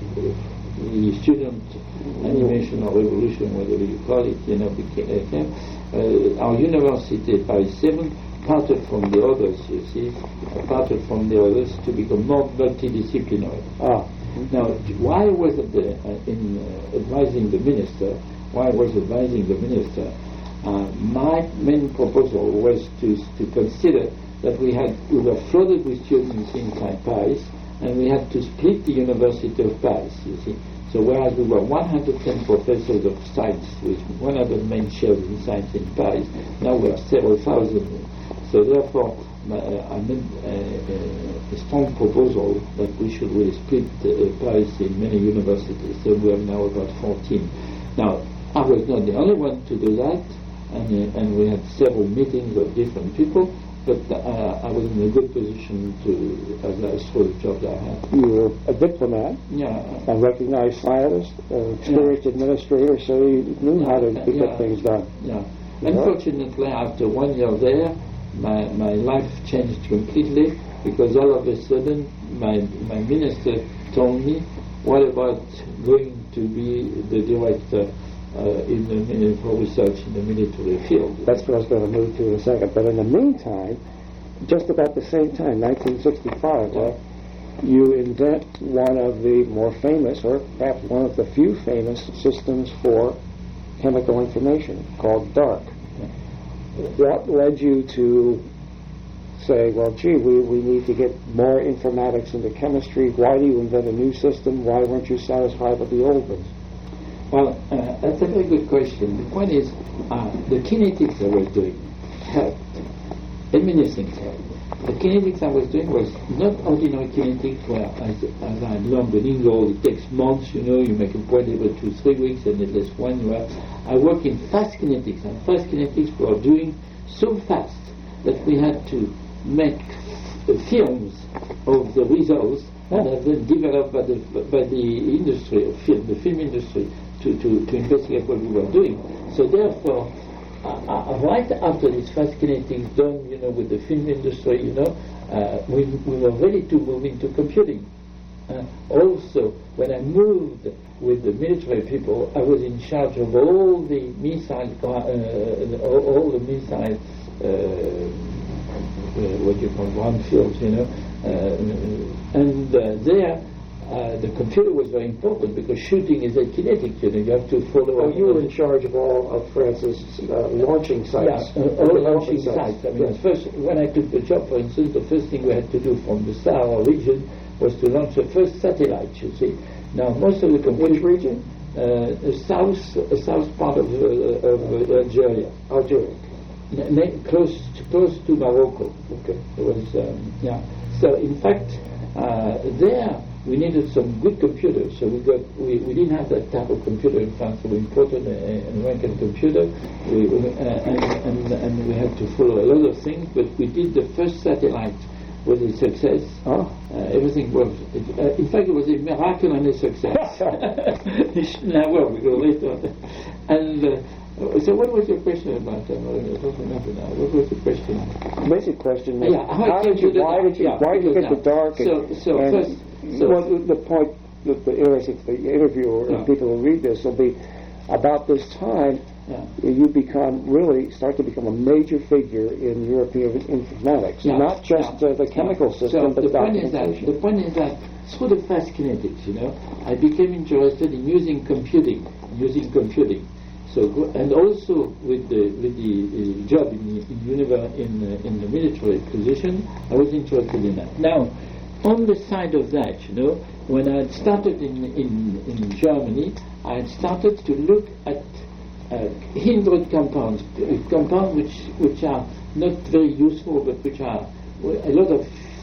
S3: the student animation or revolution, whatever you call it, you know, became, uh, our university, Paris seven, parted from the others, you see, parted from the others to become more multidisciplinary. Ah. Now, why was it the, uh, in uh, advising the minister, why I was advising the minister, uh, my main proposal was to, to consider that we had we were flooded with students inside Paris, and we had to split the University of Paris, you see. So whereas we were one hundred ten professors of science with one hundred main chairs in science in Paris, now we are several thousand. So therefore, uh, I made uh, uh, a strong proposal that we should really split uh, Paris in many universities. So we have now about fourteen. Now, I was not the only one to do that, and, uh, and we had several meetings of different people. But uh, I was in a good position to, as I saw the job that I had.
S1: You were a diplomat,
S3: yeah,
S1: a recognized scientist, an experienced yeah. administrator, so you knew how to
S3: uh,
S1: get
S3: yeah.
S1: things done.
S3: Yeah. Unfortunately, after one year there, my my life changed completely, because all of a sudden my my minister told me, "What about going to be the director Uh, in the in, for research in the military field?"
S1: That's what I was going to move to in a second. But in the meantime, just about the same time, nineteen sixty-five, yeah. uh, you invent one of the more famous, or perhaps one of the few famous systems for chemical information, called DARC. Yeah. What led you to say, well, gee, we, we need to get more informatics into chemistry? Why do you invent a new system? Why weren't you satisfied with the old ones?
S3: Well, uh, that's a very good question. The point is, uh, the kinetics I was doing helped. And many things helped. The kinetics I was doing was not ordinary kinetics where, as, as I learned in England, it takes months, you know, you make a point every two, three weeks, and it lasts one year. I work in fast kinetics, and fast kinetics were doing so fast that we had to make f- films of the results and have them developed by the, by the industry, of film, the film industry, To, to, to investigate what we were doing. So therefore, uh, uh, right after this fast kinetics done, you know, with the film industry, you know, uh, we, we were ready to move into computing. Uh, also, when I moved with the military people, I was in charge of all the missile, uh, all, all the missile, uh, uh, what you call ground fields, you know, uh, and uh, there. Uh, the computer was very important, because shooting is a kinetic, you know, you have to follow...
S1: Oh, you were in charge of all of France's uh, launching sites.
S3: Yeah, uh, all the launching sites. sites. I mean, yes. first, when I took the job, for instance, the first thing we had to do from the Sahara region was to launch the first satellite, you see. Now, most of the computers...
S1: Which region?
S3: Uh, the south, uh, south part of, uh, of uh, Algeria.
S1: Algeria.
S3: N- n- close, to, close to Morocco.
S1: Okay.
S3: It was, um, yeah. So, in fact, uh, there... we needed some good computers, so we got we, we didn't have that type of computer in France. So we imported an American computer, we, uh, and, and and we had to follow a lot of things. But we did the first satellite was a success.
S1: Oh.
S3: Uh, everything was. It, uh, in fact, it was a miracle and a success. It shouldn't have worked because later. And uh, so, what was your question about? Uh, I don't remember now. What was the question?
S1: Basic question. Was,
S3: yeah, how,
S1: how did you? Why did you?
S3: Yeah,
S1: why did you get
S3: now,
S1: the DARC?
S3: So, so
S1: and,
S3: first. So
S1: well, the point that the, the interviewer
S3: yeah.
S1: and people who read this will be about this time.
S3: Yeah.
S1: You become really start to become a major figure in European informatics,
S3: yeah.
S1: not just
S3: yeah.
S1: uh, the chemical
S3: yeah.
S1: system,
S3: so
S1: but
S3: the
S1: the
S3: point is that
S1: documentation.
S3: the point is that through the fast kinetics, you know, I became interested in using computing, using computing. So and also with the with the uh, job in in, univer- in, uh, in the military position, I was interested in that. Now, on the side of that, you know, when I had started in in, in Germany, I had started to look at uh, hindred compounds, uh, compounds which which are not very useful, but which are a lot of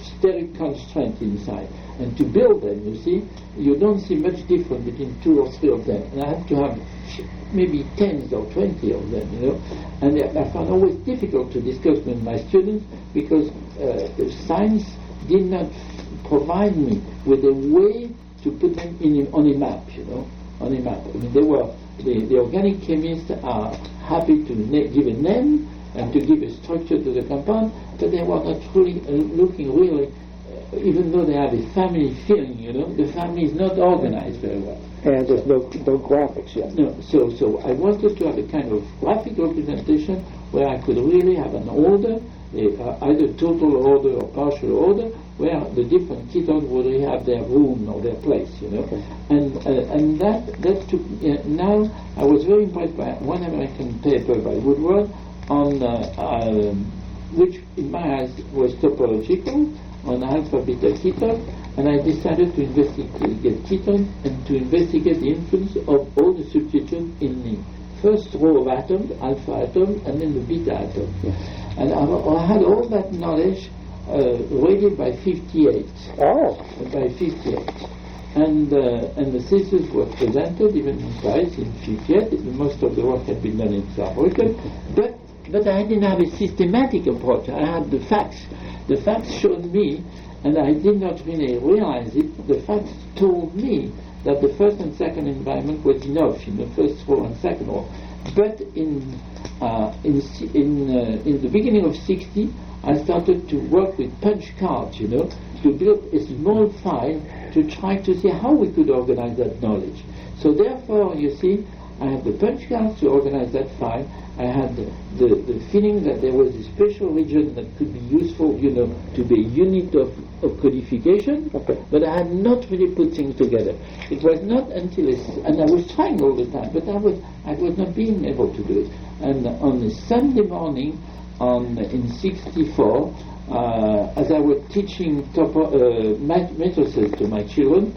S3: steric constraint inside. And to build them, you see, you don't see much difference between two or three of them. And I have to have maybe tens or twenty of them, you know. And I found always difficult to discuss with my students because uh, science did not provide me with a way to put them in on a map, you know, on a map. I mean, they were the, the organic chemists are happy to na- give a name and to give a structure to the compound, but they were not really uh, looking really, uh, even though they have a family feeling, you know, the family is not organized very well.
S1: And there's no, no graphics yet.
S3: No, so so I wanted to have a kind of graphic representation where I could really have an order, a, uh, either total order or partial order, where the different ketones would really have their room or their place, you know.
S1: Okay.
S3: And uh, and that that took. Uh, now I was very impressed by one American paper by Woodward on uh, um, which in my eyes was topological on alpha beta ketone, and I decided to investigate ketone and to investigate the influence of all the substitutions in the first row of atoms, alpha atom, and then the beta atom.
S1: Yeah.
S3: And I, I had all that knowledge uh, ready by fifty-eight.
S1: Oh.
S3: By fifty-eight. And uh, and the thesis was presented even in Paris in fifty-eight. Most of the work had been done in South Africa, but but I didn't have a systematic approach. I had the facts. The facts showed me, and I did not really realize it, the facts told me that the first and second environment was enough in the first row and second row. But in uh, in in, uh, in the beginning of sixty, I started to work with punch cards, you know, to build a small file to try to see how we could organize that knowledge. So therefore, you see, I had the punch cards to organize that file. I had the, the, the feeling that there was a special region that could be useful, you know, to be a unit of, of codification,
S1: okay.
S3: But I had not really put things together. It was not until, a, and I was trying all the time, but I was I was not being able to do it. And on a Sunday morning, on in sixty-four, uh, as I was teaching topo, uh, matrices to my children,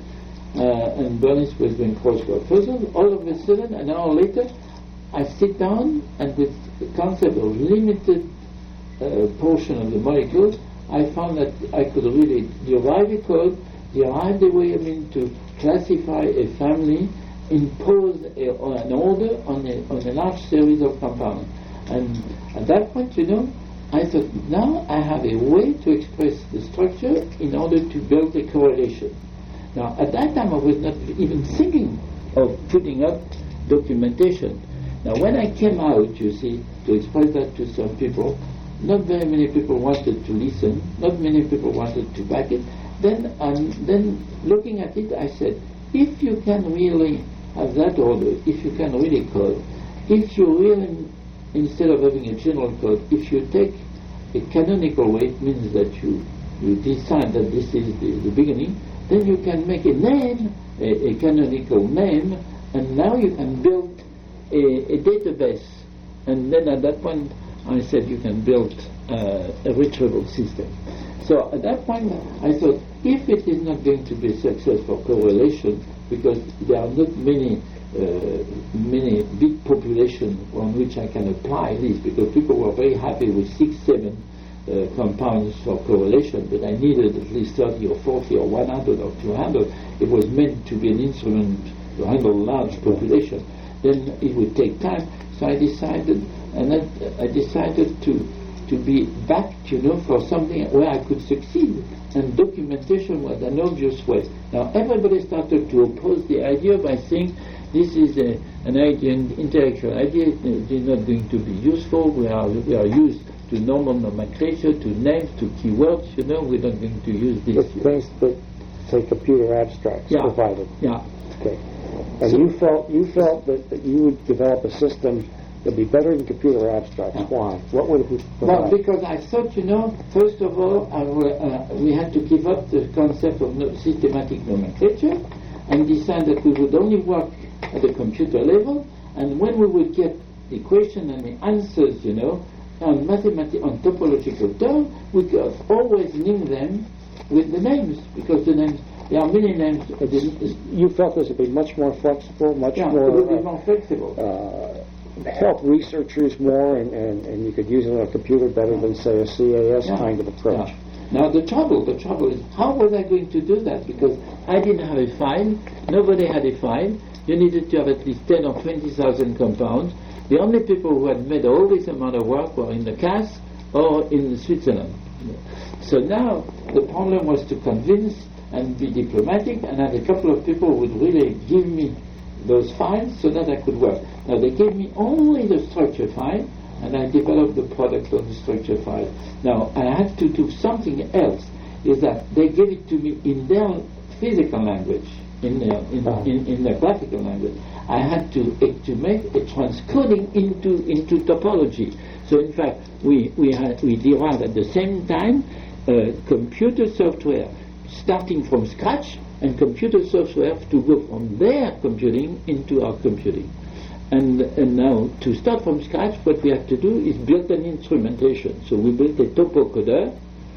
S3: uh, and Bernice was doing crossword puzzles, all of a sudden, an hour later, I sit down, and with the concept of limited uh, portion of the molecules, I found that I could really derive a code, derive the way I mean to classify a family, impose a, an order on a, on a large series of compounds. And at that point, you know, I thought, now I have a way to express the structure in order to build a correlation. Now, at that time, I was not even thinking of putting up documentation. Now, when I came out, you see, to express that to some people, not very many people wanted to listen, not many people wanted to back it. Then, um, then looking at it, I said, if you can really have that order, if you can really code, if you really, instead of having a general code, if you take a canonical way, it means that you, you decide that this is the, the beginning, then you can make a name, a, a canonical name, and now you can build A, a database, and then at that point I said you can build uh, a retrieval system. So at that point I thought, if it is not going to be a success for correlation, because there are not many uh, many big populations on which I can apply this, because people were very happy with six, seven uh, compounds for correlation, but I needed at least thirty or forty or one hundred or two hundred. It was meant to be an instrument to handle large population. Then it would take time, so I decided, and then I decided to to be backed, you know, for something where I could succeed, and documentation was an obvious way. Now everybody started to oppose the idea by saying this is a, an idea, an intellectual idea. It is not going to be useful. We are we are used to normal nomenclature, to names, to keywords. You know, we're not going to use this.
S1: With things that say computer abstracts
S3: yeah.
S1: provided.
S3: Yeah.
S1: Okay. And
S3: So,
S1: you felt you felt that, that you would develop a system that would be better than computer abstracts.
S3: Yeah.
S1: Why? What would it be?
S3: Well, because I thought, you know, first of all, I w- uh, we had to give up the concept of no- systematic nomenclature and decide that we would only work at the computer level, and when we would get the question and the answers, you know, on mathematical, on topological terms, we could always link them with the names, because the names, there are many names. Uh, the,
S1: You felt this would be much more flexible, much
S3: yeah,
S1: more.
S3: it would be
S1: uh,
S3: more flexible.
S1: uh, help researchers more, and, and, and you could use it on a computer better than, say, a C A S
S3: Yeah.
S1: kind of approach.
S3: Yeah. Now the trouble, the trouble is, how was I going to do that? Because I didn't have a file, nobody had a file. You needed to have at least ten or twenty thousand compounds. The only people who had made all this amount of work were in the C A S or in Switzerland. So now the problem was to convince and be diplomatic and have a couple of people who would really give me those files so that I could work. Now they gave me only the structure file, and I developed the product on the structure file. Now I had to do something else, is that they gave it to me in their physical language, in their, in, oh. in, in their graphical language. I had to uh, to make a transcoding into into topology. So in fact, we we had we derived at the same time uh, computer software starting from scratch and computer software to go from their computing into our computing. And, and now, to start from scratch, what we have to do is build an instrumentation. So we built a topocoder,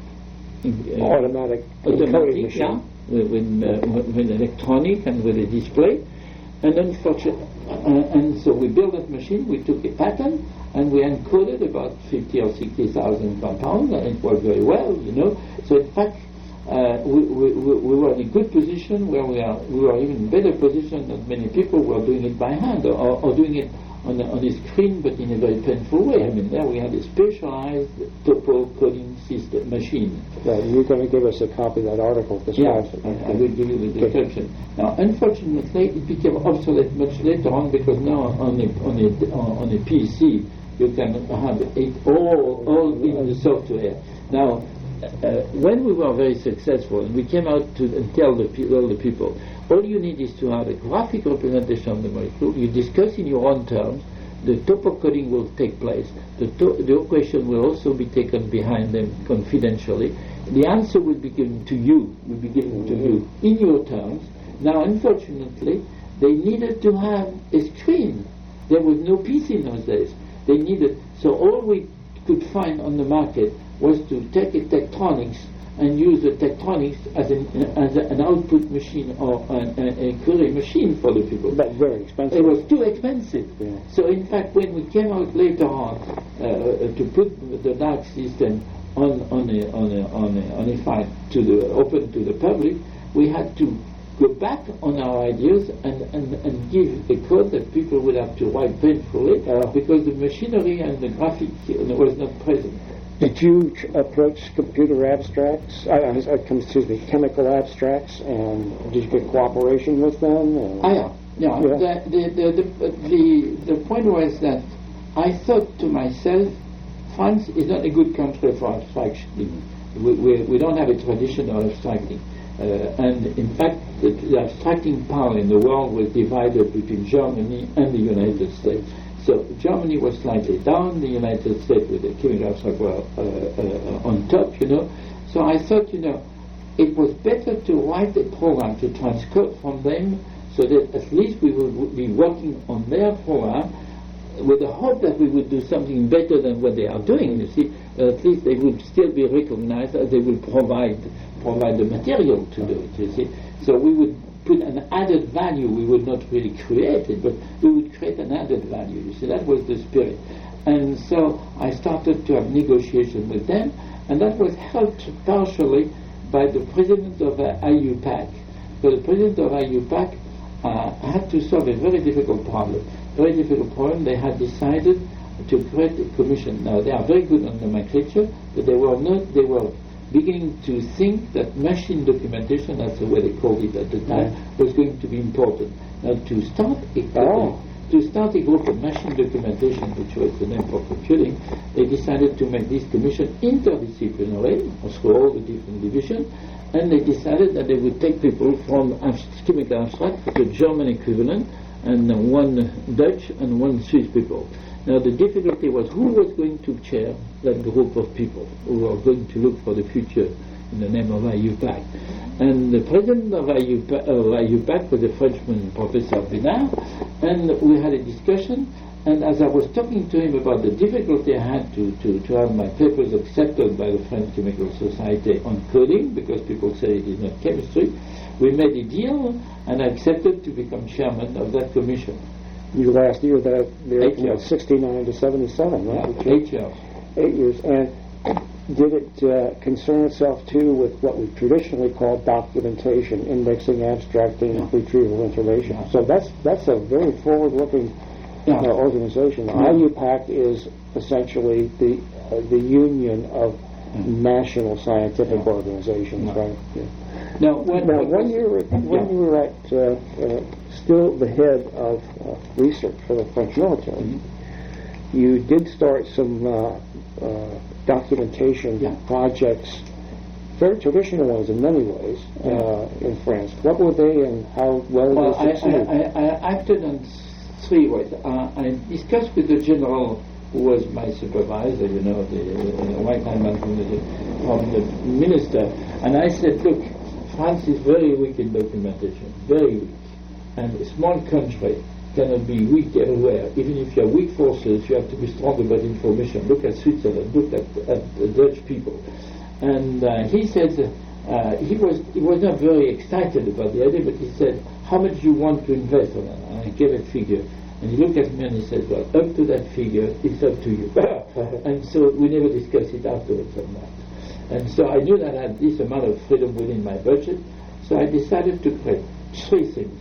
S1: uh, automatic,
S3: automatic, yeah, with, with, uh, with electronic and with a display. And unfortunately, uh, and so we built that machine. We took a patent and we encoded about fifty or sixty thousand compounds, and it worked very well, you know. So in fact, Uh, we, we, we were in a good position where we are we were even in better position than many people who were doing it by hand or, or doing it on a, on a screen, but in a very painful way. I mean, there we had a specialized topo coding system machine.
S1: Yeah, you're going to give us a copy of that article.
S3: Yeah, I, I will give you the description. Now, unfortunately, it became obsolete much later on because now on a on a on a P C you can have it all all in the software. Now. Uh, when we were very successful, and we came out to and tell the pe- all the people, all you need is to have a graphic representation of the molecule. You discuss in your own terms. The topo coding will take place. The, to- the equation will also be taken behind them confidentially. The answer will be given to you. Will be given to you in your terms. Now, unfortunately, they needed to have a screen. There was no P C in those days. They needed so all we could find on the market was to take a Tektronix and use the Tektronix as an as a, an output machine or an, a, a query machine for the people.
S1: But very expensive.
S3: It was too expensive.
S1: Yeah.
S3: So in fact, when we came out later on uh, to put the dark system on on a on a on a, on a file to the open to the public, we had to go back on our ideas and, and, and give a code that people would have to write painfully uh, because the machinery and the graphic was not present.
S1: Did you tr- approach computer abstracts, uh, uh, excuse me, chemical abstracts, and did you get cooperation with them? Or?
S3: Ah, yeah. yeah.
S1: yeah.
S3: The, the, the, the, the, the point was that I thought to myself, France is not a good country for abstraction. We, we, we don't have a tradition of abstracting. Uh, and in fact, the, the abstracting power in the world was divided between Germany and the United States. So Germany was slightly down, the United States with the chemical abstract were uh, uh, on top, you know. So I thought, you know, it was better to write a program to transcode from them so that at least we would be working on their program with the hope that we would do something better than what they are doing, you see. Uh, at least they would still be recognized as they will provide provide the material to do it, you see. So we would put an added value. We would not really create it, but we would create an added value. You see, that was the spirit. And so I started to have negotiations with them, and that was helped partially by the president of uh, I U P A C. So the president of I U P A C uh, had to solve a very difficult problem. Very difficult problem. They had decided to create a commission. Now they are very good on nomenclature, but they were not. They were beginning to think that machine documentation, that's the way they called it at the time, yeah. was going to be important. Now to start a
S1: oh.
S3: to start a group of machine documentation, which was the name for computing, they decided to make this commission interdisciplinary, through all the different divisions, and they decided that they would take people from chemical abstract, the German equivalent, and one Dutch and one Swiss people. Now the difficulty was who was going to chair that group of people who were going to look for the future in the name of I U P A C. And the president of I U P A C, uh, I U P A C was a Frenchman, Professor Binard, and we had a discussion, and as I was talking to him about the difficulty I had to, to, to have my papers accepted by the French Chemical Society on coding, because people say it is not chemistry, we made a deal, and I accepted to become chairman of that commission.
S1: You last year that
S3: eight years.
S1: sixty-nine to seventy-seven, right?
S3: Yeah, eight years.
S1: Eight years. And did it uh, concern itself too with what we traditionally call documentation, indexing, abstracting,
S2: Yeah.
S1: retrieval information?
S2: Yeah.
S1: So that's that's a very forward-looking
S2: Yeah.
S1: uh, organization.
S2: Yeah.
S1: I U PAC is essentially the uh, the union of national scientific
S2: Yeah.
S1: organizations,
S2: Yeah.
S1: right? Yeah.
S2: Now, when,
S1: Now,
S2: what
S1: when
S2: was-
S1: you were when
S2: Yeah.
S1: you were at uh, uh, still the head of uh, research for the French military,
S2: Mm-hmm.
S1: you did start some uh, uh, documentation
S2: Yeah.
S1: projects, very traditional ones in many ways, uh, in France. What were they, and how well
S2: Well,
S1: did
S2: I,
S1: they
S2: I,
S1: succeed?
S2: I, I acted on three ways. Uh, I discussed with the general who was my supervisor, you know, the uh, white man from the, from the minister, and I said, look, France is very weak in documentation, very weak. And a small country cannot be weak everywhere. Even if you have weak forces, you have to be strong about information. Look at Switzerland, look at, at the Dutch people. And uh, he said, uh, he was he was not very excited about the idea, but he said, how much do you want to invest on that? And I gave a figure. And he looked at me and he said, well, up to that figure, it's up to you. And so we never discussed it afterwards on that. And so I knew that I had this amount of freedom within my budget, so I decided to create three things,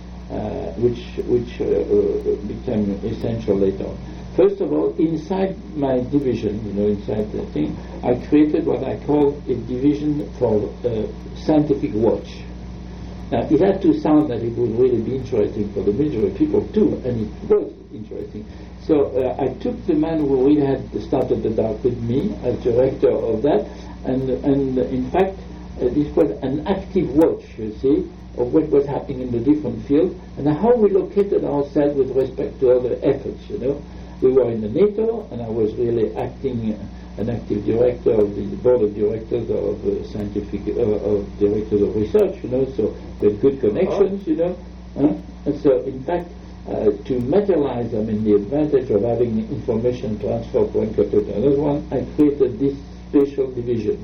S2: uh, which which uh, uh, became essential later on. First of all, inside my division, you know, inside the thing, I created what I call a division for uh, scientific watch. Now, it had to sound that it would really be interesting for the majority of people too, and it was interesting. So uh, I took the man who really had started the dark with me as director of that, and and in fact, uh, this was an active watch, you see, of what was happening in the different fields, and how we located ourselves with respect to other efforts, you know. We were in the NATO, and I was really acting uh, an active director of the board of directors of uh, scientific, uh, of directors of research, you know, so with good connections, you know. Huh? And so, in fact, uh, to materialize, I mean, the advantage of having information transfer from one country to another one, I created this special division.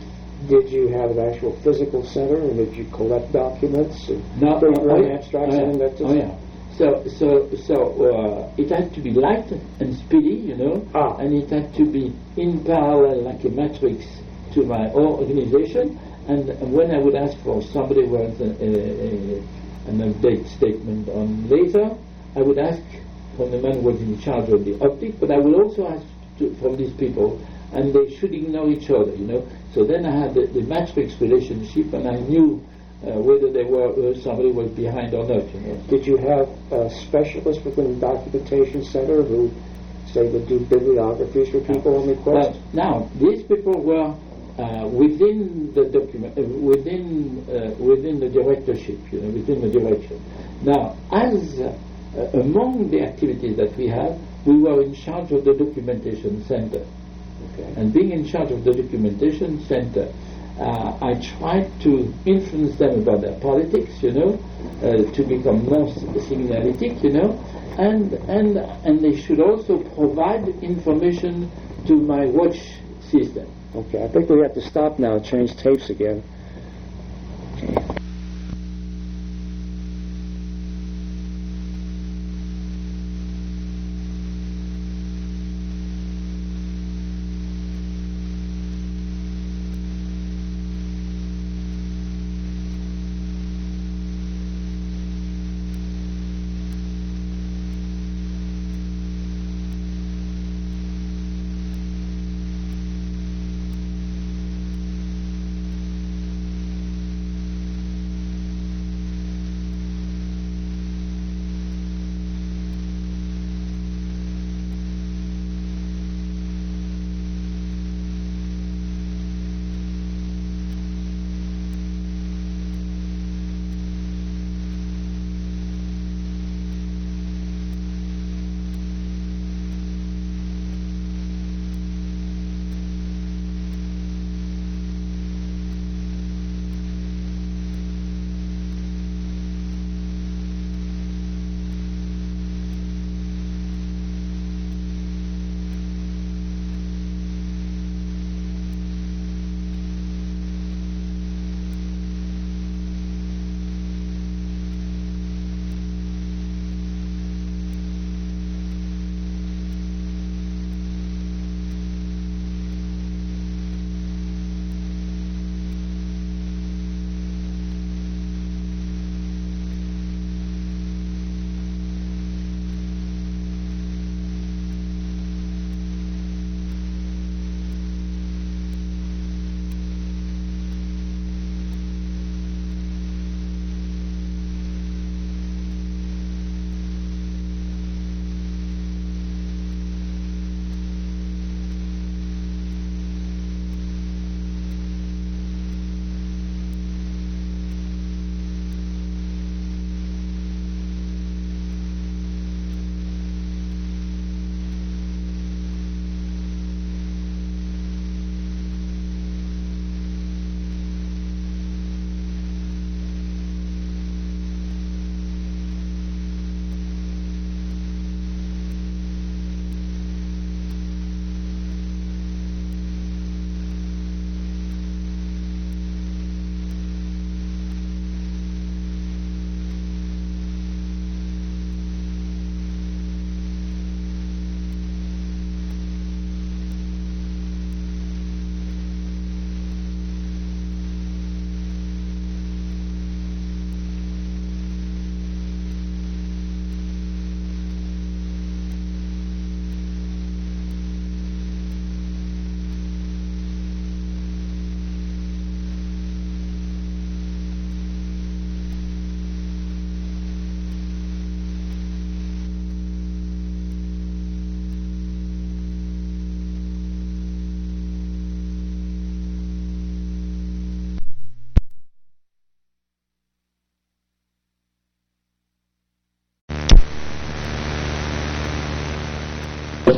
S1: Did you have an actual physical center, and did you collect documents and
S2: No,
S1: bring
S2: oh,
S1: run
S2: yeah.
S1: abstracts
S2: Oh, yeah.
S1: and indexes?
S2: Oh, yeah. So, so, so uh, it had to be light and speedy, you know,
S1: Ah.
S2: and it had to be in parallel, like a matrix, to my own organization. And when I would ask for somebody who has a, a, a, an update statement on laser, I would ask from the man who was in charge of the optic, but I would also ask to, from these people, and they should ignore each other, you know. So then I had the, the matrix relationship, and I knew uh, whether they were uh, somebody was behind or not, you know.
S1: Did you have a specialist within the documentation center who, say, would do bibliographies for people on request?
S2: Well, now, these people were uh, within the document, uh, within uh, within the directorship, you know, within the direction. Now, as uh, uh, among the activities that we had, we were in charge of the documentation center.
S1: Okay.
S2: And being in charge of the documentation center, uh, I tried to influence them about their politics, you know, uh, to become more signaling, you know, and and and they should also provide information to my watch system.
S1: Okay, I think we have to stop now and change tapes again.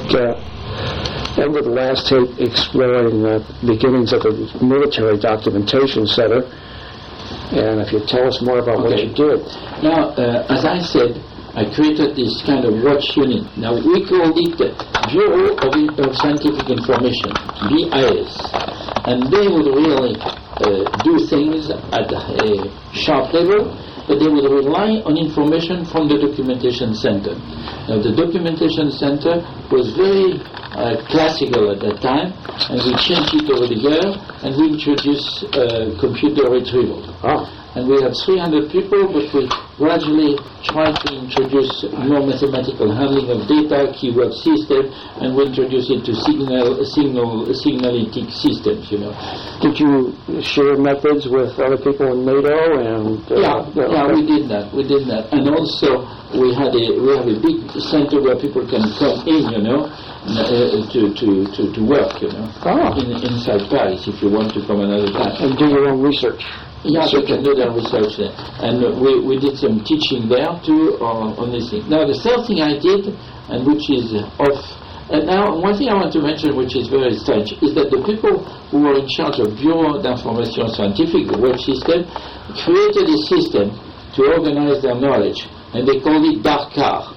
S1: uh, ended the last tape exploring the beginnings of the Military Documentation Center. And if you tell us more about what
S3: Okay.
S1: you did.
S3: Now, uh, as I said, I created this kind of watch unit. Now, we called it the Bureau of, of Scientific Information, B I S. And they would really uh, do things at a sharp level, but they would rely on information from the documentation center. Now, the documentation center was very uh, classical at that time, and we changed it over the year, and we introduced uh, computer retrieval.
S1: Oh.
S3: And we had three hundred people, but we gradually tried to introduce more mathematical handling of data, keyword system, and we introduced it to signal, signal, signalitic systems, you know.
S1: Did you share methods with other people in NATO? And uh,
S3: Yeah, yeah, we did that, we did that. And also, we had a, we have a big center where people can come in, you know, uh, to, to, to, to work, you know,
S1: Oh.
S3: in, inside Paris, if you want to come another time.
S1: And do your own research.
S3: Yeah, they can do their research there. And uh, we, we did some teaching there too on, on this thing. Now, the third thing I did, and which is uh, off, and now one thing I want to mention, which is very strange, is that the people who were in charge of Bureau d'Information Scientifique, the web system, created a system to organize their knowledge, and they called it DARCAR.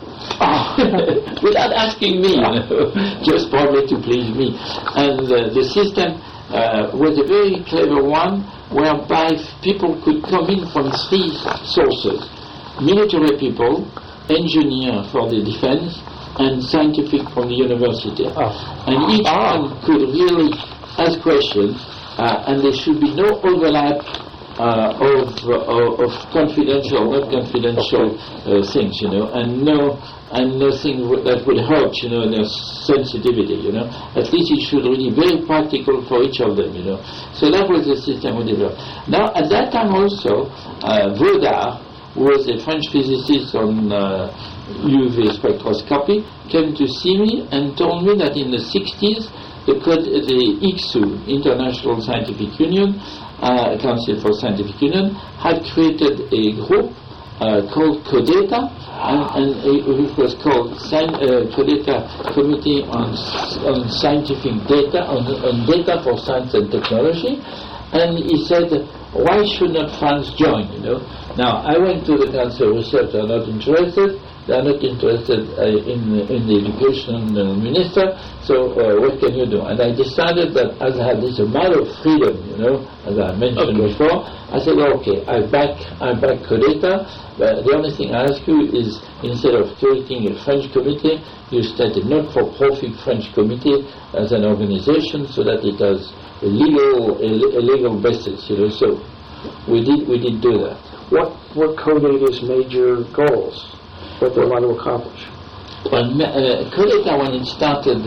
S3: Without asking me, you know, just probably to please me. And uh, the system uh, was a very clever one, whereby people could come in from three sources: military people, engineer for the defense, and scientific from the university.
S1: Oh.
S3: And each one could really ask questions, uh, and there should be no overlap uh, of, uh, of confidential, not confidential uh, things, you know, and no and nothing w- that would hurt, you know, their sensitivity, you know. At least it should really be very practical for each of them, you know. So that was the system we developed. Now, at that time also, uh, Vaudard, who was a French physicist on uh, U V spectroscopy, came to see me and told me that in the sixties, the, code, the I C S U, International Scientific Union, uh, Council for Scientific Union, had created a group uh, called CODETA, and, and it, it was called Sci- uh, CODETA Committee on, on Scientific Data, on, on Data for Science and Technology. And he said, why should not France join, you know? Now, I went to the Council of Research, they are not interested, they are not interested uh, in, in the education uh, minister, so uh, what can you do? And I decided that as I had this amount of freedom, you know, as I mentioned okay. before, I said, okay, I back, I back CODETA, but the only thing I ask you is, instead of creating a French committee, you start a not-for-profit French committee as an organization so that it has a legal, a, a legal basis, you know, so we did, we did do that.
S1: What were CODETA's major goals? What they want to accomplish?
S3: Well, uh, CODETA, when it started,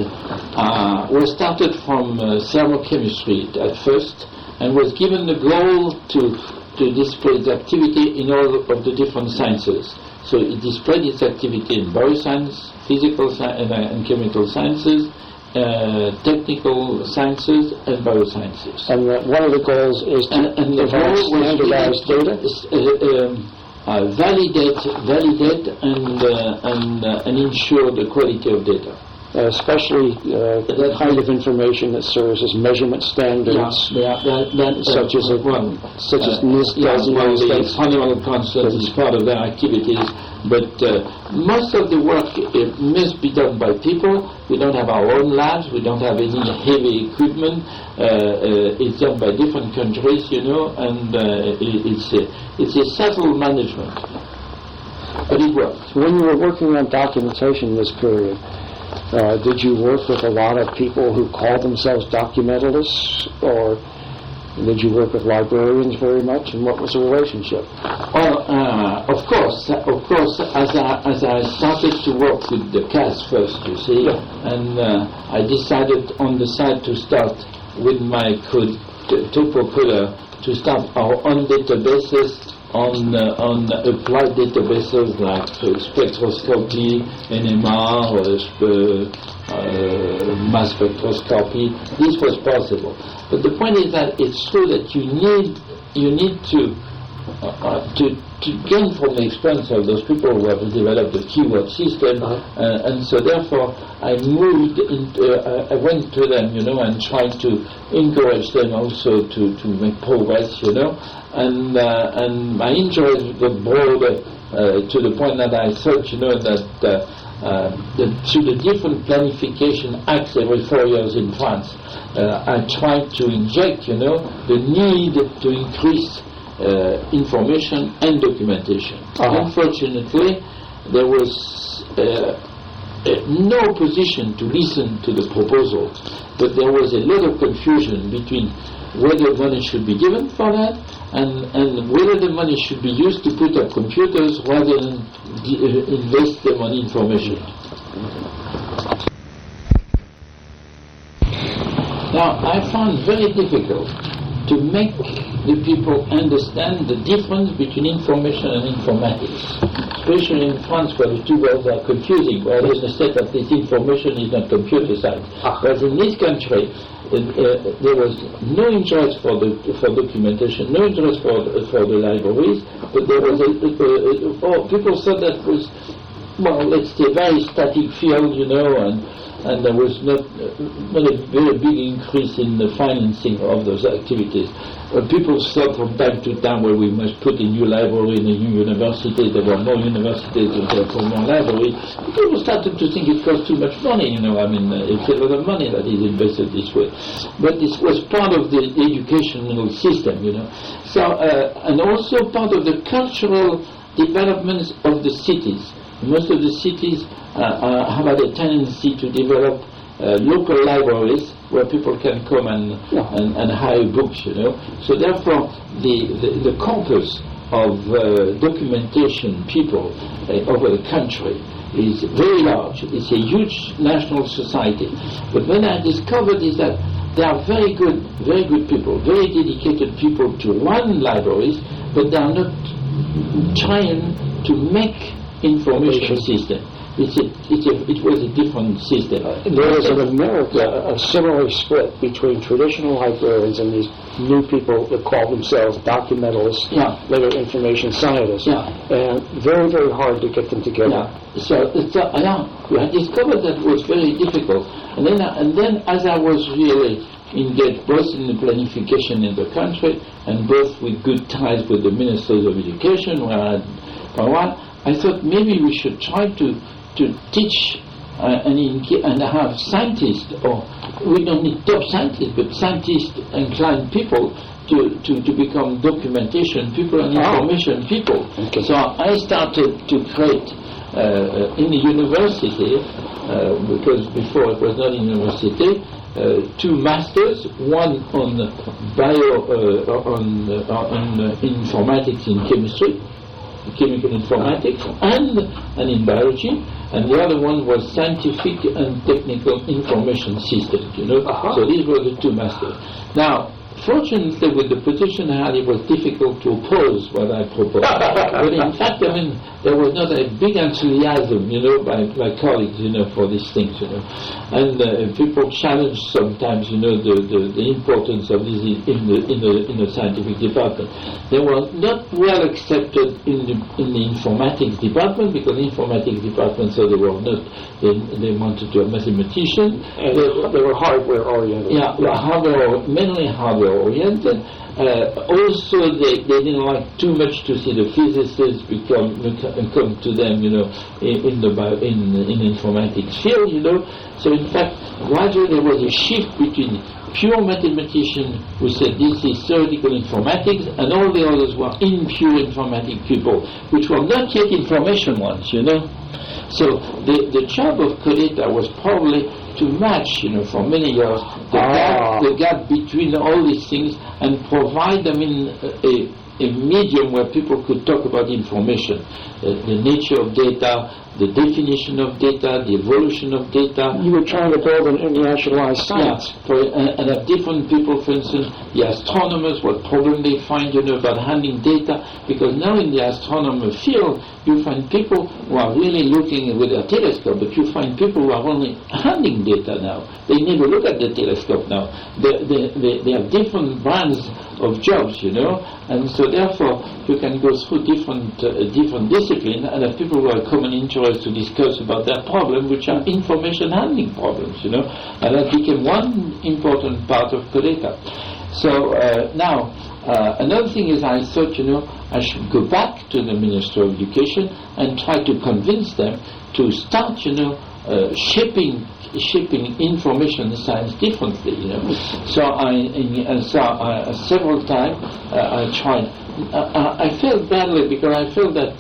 S3: uh, was started from uh, thermochemistry at first, and was given the goal to to display its activity in all of the different sciences. So it displayed its activity in bioscience, physical sci- and, uh, and chemical sciences, uh, technical sciences, and biosciences.
S1: And uh, one of the goals is to
S3: And, and the
S1: provide
S3: goal was
S1: standardized data.
S3: uh, um, uh, validate, validate, and uh, and uh, and ensure the quality of data.
S1: Uh, especially uh, the kind of information that serves as measurement standards,
S3: Yeah, that, that, uh,
S1: such as a,
S3: well,
S1: such as
S3: uh,
S1: NIST
S3: yeah,
S1: does in
S3: well,
S1: the
S3: the
S1: States.
S3: fundamental concepts is part of their activities, but uh, most of the work uh, must be done by people. We don't have our own labs. We don't have any heavy equipment. Uh, uh, it's done by different countries, you know, and uh, it, it's a, it's a subtle management, but it works.
S1: When you were working on documentation in this period, uh, did you work with a lot of people who call themselves documentalists, or did you work with librarians very much, and what was the relationship?
S3: Well, uh, of course, of course, as I, as I started to work with the C A S first, you see, yeah. and uh, I decided on the side to start with my code, Topocoder, to start our own databases on uh, on applied databases like uh, spectroscopy, N M R, uh, sp- uh, mass spectroscopy. This was possible, but the point is that it's true that you need you need to uh, to, to gain from the experience of those people who have developed the keyword system, uh-huh. uh, and so therefore I moved into, uh, I went to them, you know, and tried to encourage them also to, to make progress, you know, and uh, and my interest got broader uh, to the point that I thought, you know, that uh, uh, the, through the different planification acts every four years in France, uh, I tried to inject, you know, the need to increase Uh, information and documentation. Uh-huh. Unfortunately, there was uh, uh, no opposition to listen to the proposal, but there was a lot of confusion between whether money should be given for that and, and whether the money should be used to put up computers rather than de- uh, invest them on information. Now, I found very difficult to make the people understand the difference between information and informatics, especially in France where the two words are confusing, where there's a set of this information is not computer science. Whereas in this country, uh, uh, there was no interest for the for documentation, no interest for for the libraries, but there was a, a, a, a oh, people thought that was, well, let's say, very static field, you know, and and there was not, uh, not a very big increase in the financing of those activities. Uh, people thought from time to time, well, we must put a new library in a new university. There were more universities and therefore more libraries. People started to think it cost too much money, you know. I mean, uh, it's a lot of money that is invested this way. But this was part of the educational system, you know. So, uh, and also part of the cultural developments of the cities. Most of the cities uh, uh, have had a tendency to develop uh, local libraries where people can come and, yeah. and, and hire books, you know. So therefore, the, the, the corpus of uh, documentation people uh, over the country is very large. It's a huge national society. But when I discovered is that there are very good, very good people, very dedicated people to run libraries, but they are not trying to make information system. It's a, it's a, it was a different system.
S1: Uh, there is in America a similar split between traditional librarians and these new people that call themselves documentalists,
S3: yeah.
S1: later information scientists,
S3: yeah.
S1: and very, very hard to get them together.
S3: Yeah. So, so yeah, I discovered that was very difficult. And then, and then as I was really engaged both in the planification in the country and both with good ties with the ministers of education, where I had for a while, I thought maybe we should try to to teach uh, and, in, and have scientists, or we don't need top scientists, but scientists inclined people to, to, to become documentation people and information oh. people. Okay. So I started to create uh, in the university, uh, because before it was not in university, uh, two masters, one on bio, uh, on, uh, on uh, informatics in chemistry, chemical informatics, and, and in biology, and the other one was scientific and technical information systems, you know. Uh-huh. So these were the two masters. Now, fortunately, with the position I had, it was difficult to oppose what I proposed. But in fact, I mean, there was not a big enthusiasm, you know, by my colleagues, you know, for these things, you know. And uh, people challenged sometimes, you know, the, the, the importance of this in the in the in the scientific department. They were not well accepted in the in the informatics department, because the informatics department, so they were not. They, they wanted to have mathematicians.
S1: And they, they were hardware oriented.
S3: Yeah, yeah. hardware, mainly hardware oriented. Uh, also, they, they didn't like too much to see the physicists become come to them, you know, in, in the bio, in in informatics field, you know. So in fact, gradually there was a shift between pure mathematicians who said this is theoretical informatics, and all the others were impure informatic people, which were not yet information ones, you know. So the the job of CODETA was probably to match, you know, for many years, the, ah. gap, the gap between all these things and provide them in a, a medium where people could talk about information, uh, the nature of data, the definition of data, the evolution of data.
S1: You were trying to build an internationalized science.
S3: Yeah, for, uh, and have different people, for instance, the astronomers, what problem they find, you know, about handling data, because now in the astronomer field, you find people who are really looking with a telescope, but you find people who are only handling data now. They never look at the telescope now. They, they, they, they have different brands of jobs, you know, and so therefore you can go through different uh, different disciplines and have people who are common interest to discuss about their problem, which are information handling problems, you know, and that became one important part of Codeta. So uh, now, uh, another thing is I thought, you know, I should go back to the Minister of Education and try to convince them to start, you know, uh, shaping shaping information science differently, you know. So I, in, uh, so I, uh, several times uh, I tried. Uh, I felt badly because I felt that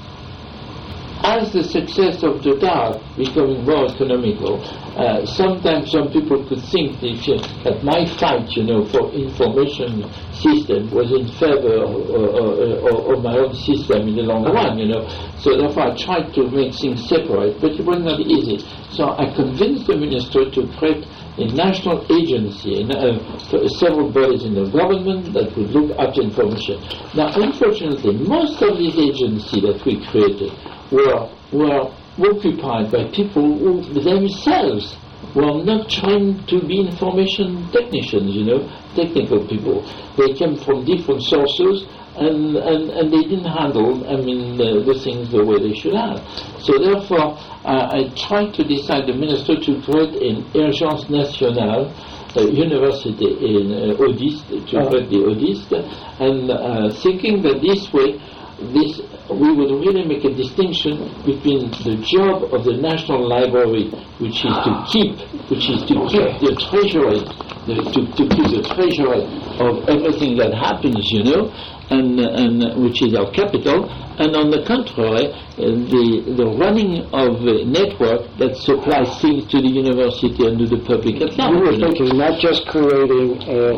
S3: as the success of the D A R becoming more economical, uh, sometimes some people could think that, if you, that my fight, you know, for information system was in favor of, of, of my own system in the long run, you know. So therefore I tried to make things separate, but it was not easy. So I convinced the minister to create a national agency, and, uh, several bodies in the government that would look after information. Now, unfortunately, most of these agencies that we created were were occupied by people who themselves were not trained to be information technicians, you know, technical people. They came from different sources, and, and, and they didn't handle, I mean, the, the things the way they should have. So therefore, uh, I tried to decide the minister to create an Urgence Nationale uh, university in uh, Odiste, to
S1: oh.
S3: create the Odiste, and uh, thinking that this way, this we would really make a distinction between the job of the National Library, which is to keep, which is to keep the treasury, the, to, to keep the treasury of everything that happens, you know, and and which is our capital, and on the contrary, uh, the the running of a network that supplies things to the university and to the public at large.
S1: You were thinking not just creating a,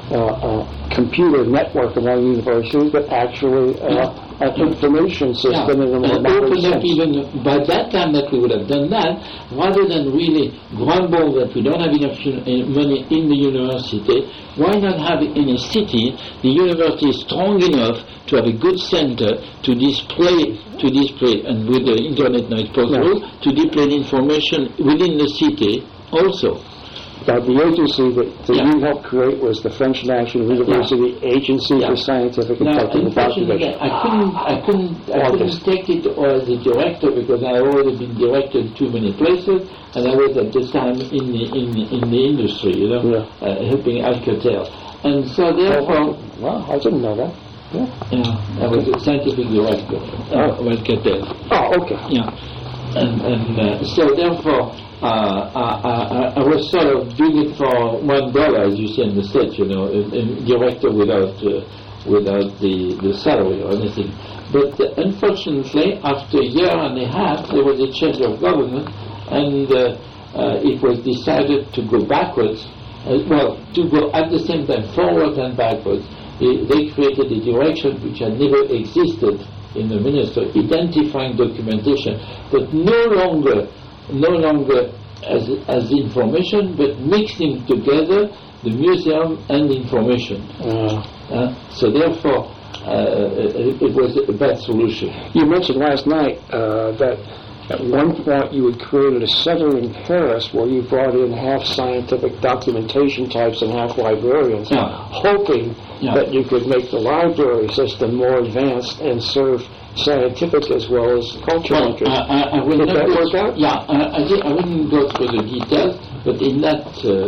S1: uh, a computer network among universities, but actually uh, an information system
S3: yeah.
S1: in a more
S3: and
S1: modern
S3: open up
S1: sense.
S3: even by that time that we would have done that, rather than really grumble that we don't have enough uh, money in the university, why not have in a city the university is strong enough to have a good center to display, to display, and with the internet now it's possible,
S1: yeah.
S3: to display information within the city also.
S1: Now, the agency that, that
S3: yeah.
S1: you helped create was the French National University yeah. Agency
S3: yeah.
S1: for Scientific and
S3: now,
S1: Technical
S3: unfortunately,
S1: Documentation.
S3: I couldn't, I couldn't, I couldn't take it as a director because I had already been director in too many places, and I was at the time in the in the, in the industry, you know,
S1: yeah.
S3: uh, helping Alcatel, and so therefore,
S1: oh, wow, I didn't know that. Yeah,
S3: yeah I was a scientific director uh, of Alcatel.
S1: Oh, okay.
S3: Yeah, and and uh, so therefore. Uh, I, I, I was sort of doing it for one dollar, as you see in the States, you know, a, a director without uh, without the, the salary or anything. But uh, unfortunately, after a year and a half, there was a change of government, and uh, uh, it was decided to go backwards. Uh, well, to go at the same time forward and backwards. They, they created a direction which had never existed in the ministry, identifying documentation, but no longer. no longer as, as information, but mixing together the museum and information.
S1: Uh,
S3: uh, so therefore, uh, it, it was a bad solution.
S1: You mentioned last night uh, that at one point you had created a center in Paris where you brought in half scientific documentation types and half librarians,
S3: yeah.
S1: hoping
S3: yeah.
S1: that you could make the library system more advanced and serve scientific as well as cultural
S3: Well,
S1: interests.
S3: I, I, I will
S1: Did
S3: not
S1: that
S3: go
S1: work out?
S3: Yeah, I, I, did, I wouldn't go through the details, but in that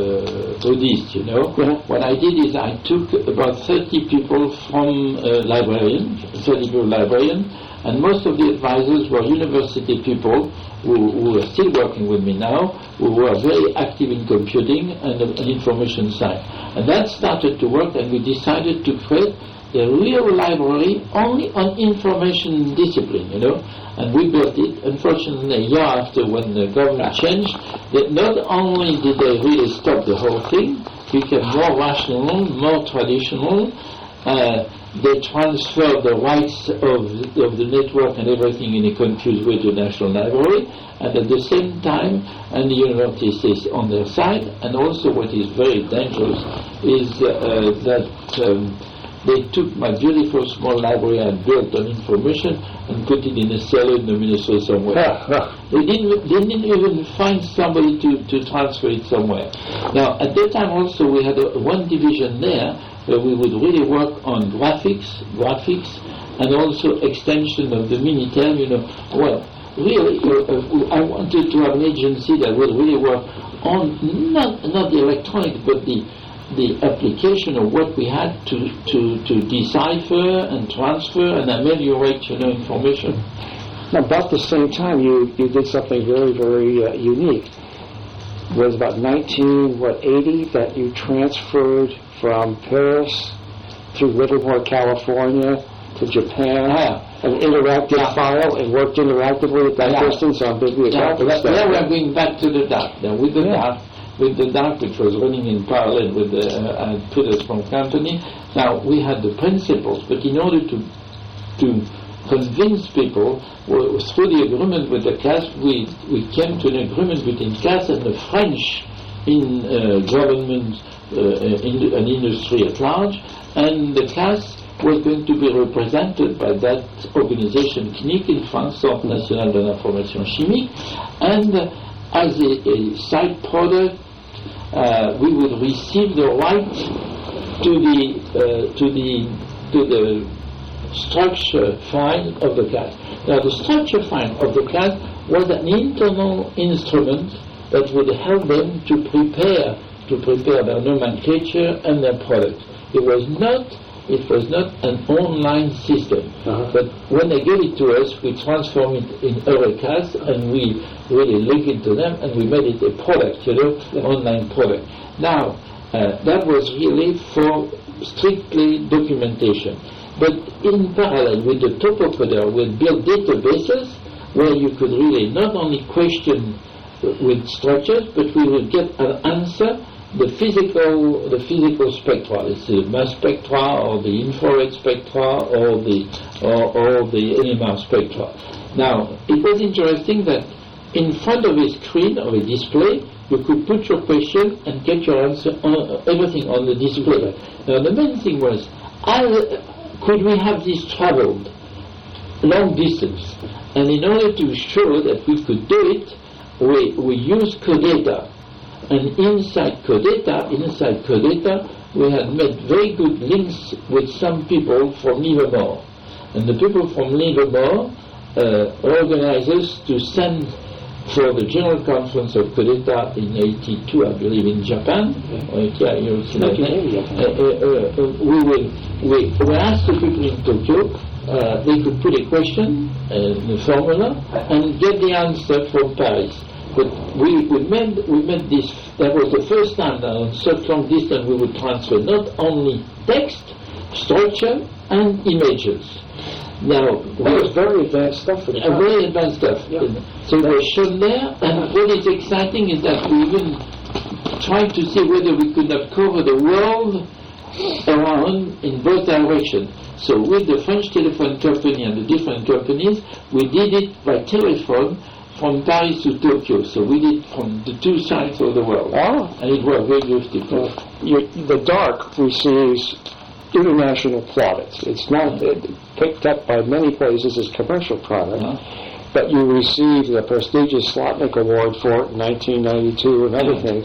S3: uh, Odiste, you know,
S1: yeah.
S3: what I did is I took about thirty people from uh, librarians, thirty people librarians, and most of the advisors were university people who, who are still working with me now, who were very active in computing and, uh, and information science. And that started to work, and we decided to create a real library only on information discipline, you know, and we built it. Unfortunately, a year after, when the government changed, that not only did they really stop the whole thing, became more rational, more traditional, uh, they transfer the rights of, of the network and everything in a confused way to the National Library, and at the same time, and the university stays on their side, and also what is very dangerous is uh, that um, they took my beautiful small library I built on information and put it in a cellar in the Minnesota somewhere. They didn't, they didn't even find somebody to, to transfer it somewhere. Now, at that time also we had a, one division there where we would really work on graphics, graphics, and also extension of the Minitel, you know. Well, really, uh, I wanted to have an agency that would really work on not, not the electronic, but the the application of what we had to, to, to decipher and transfer and ameliorate, you know, information.
S1: About the same time, you, you did something very, very uh, unique. It was about nineteen what eighty that you transferred from Paris through Livermore, California, to Japan,
S3: yeah.
S1: an interactive
S3: yeah.
S1: file, and worked interactively at that
S3: yeah.
S1: distance on bibliographic
S3: yeah,
S1: stuff.
S3: Now we're going back to the D A C. Now with the
S1: yeah.
S3: D A C, with the D A C, which was running in parallel with the uh, Peters from company. Now we had the principles, but in order to to convince people, well, through the agreement with the C A S, we we came to an agreement between C A S and the French in uh, government uh, in an industry at large, and the C A S was going to be represented by that organization C N I C in France, Centre National de l'Information Chimique, and uh, as a, a side product, uh, we would receive the right to the uh, to the to the structure file of the C A S. Now, the structure file of the C A S was an internal instrument that would help them to prepare to prepare their nomenclature and their product. It was not it was not an online system, uh-huh. but when they gave it to us, we transformed it in Eurecast and we really linked it to them and we made it a product, you know, yeah. online product. Now, uh, that was really for strictly documentation. But in parallel with the topocoder, we built databases where you could really not only question with structures, but we would get an answer. The physical, the physical spectra, it's the mass spectra, or the infrared spectra, or the or, or the N M R spectra. Now, it was interesting that in front of a screen of a display, you could put your question and get your answer on everything on the display. Now, the main thing was, as, could we have this traveled long distance? And in order to show that we could do it, we we used Codata. And inside Codata, inside Codata, we had made very good links with some people from Livermore. And the people from Livermore uh, organized us to send for the General Conference of Codata in eighty-two, I believe, in Japan. Okay. Uh, yeah, uh, uh, uh, we will we, we asked the people in Tokyo, uh, they could put a question, uh, the formula, and get the answer from Paris. But we, we made we made this. That was the first time that on such long distance we would transfer not only text, structure, and images. Now,
S1: that was very advanced stuff. For the
S3: uh, very advanced stuff. Yeah. So it was shown there, and what is exciting is that we even tried to see whether we could not cover the world around in both directions. So with the French telephone company and the different companies, we did it by telephone from Paris to Tokyo. So we did from the two sides of the world.
S1: Oh.
S3: And it was very beautiful.
S1: Uh, the Dark receives international plaudits. It's not uh, picked up by many places as commercial product, uh-huh. but you received the prestigious Slotnick Award for it in nineteen ninety-two and other yeah. things.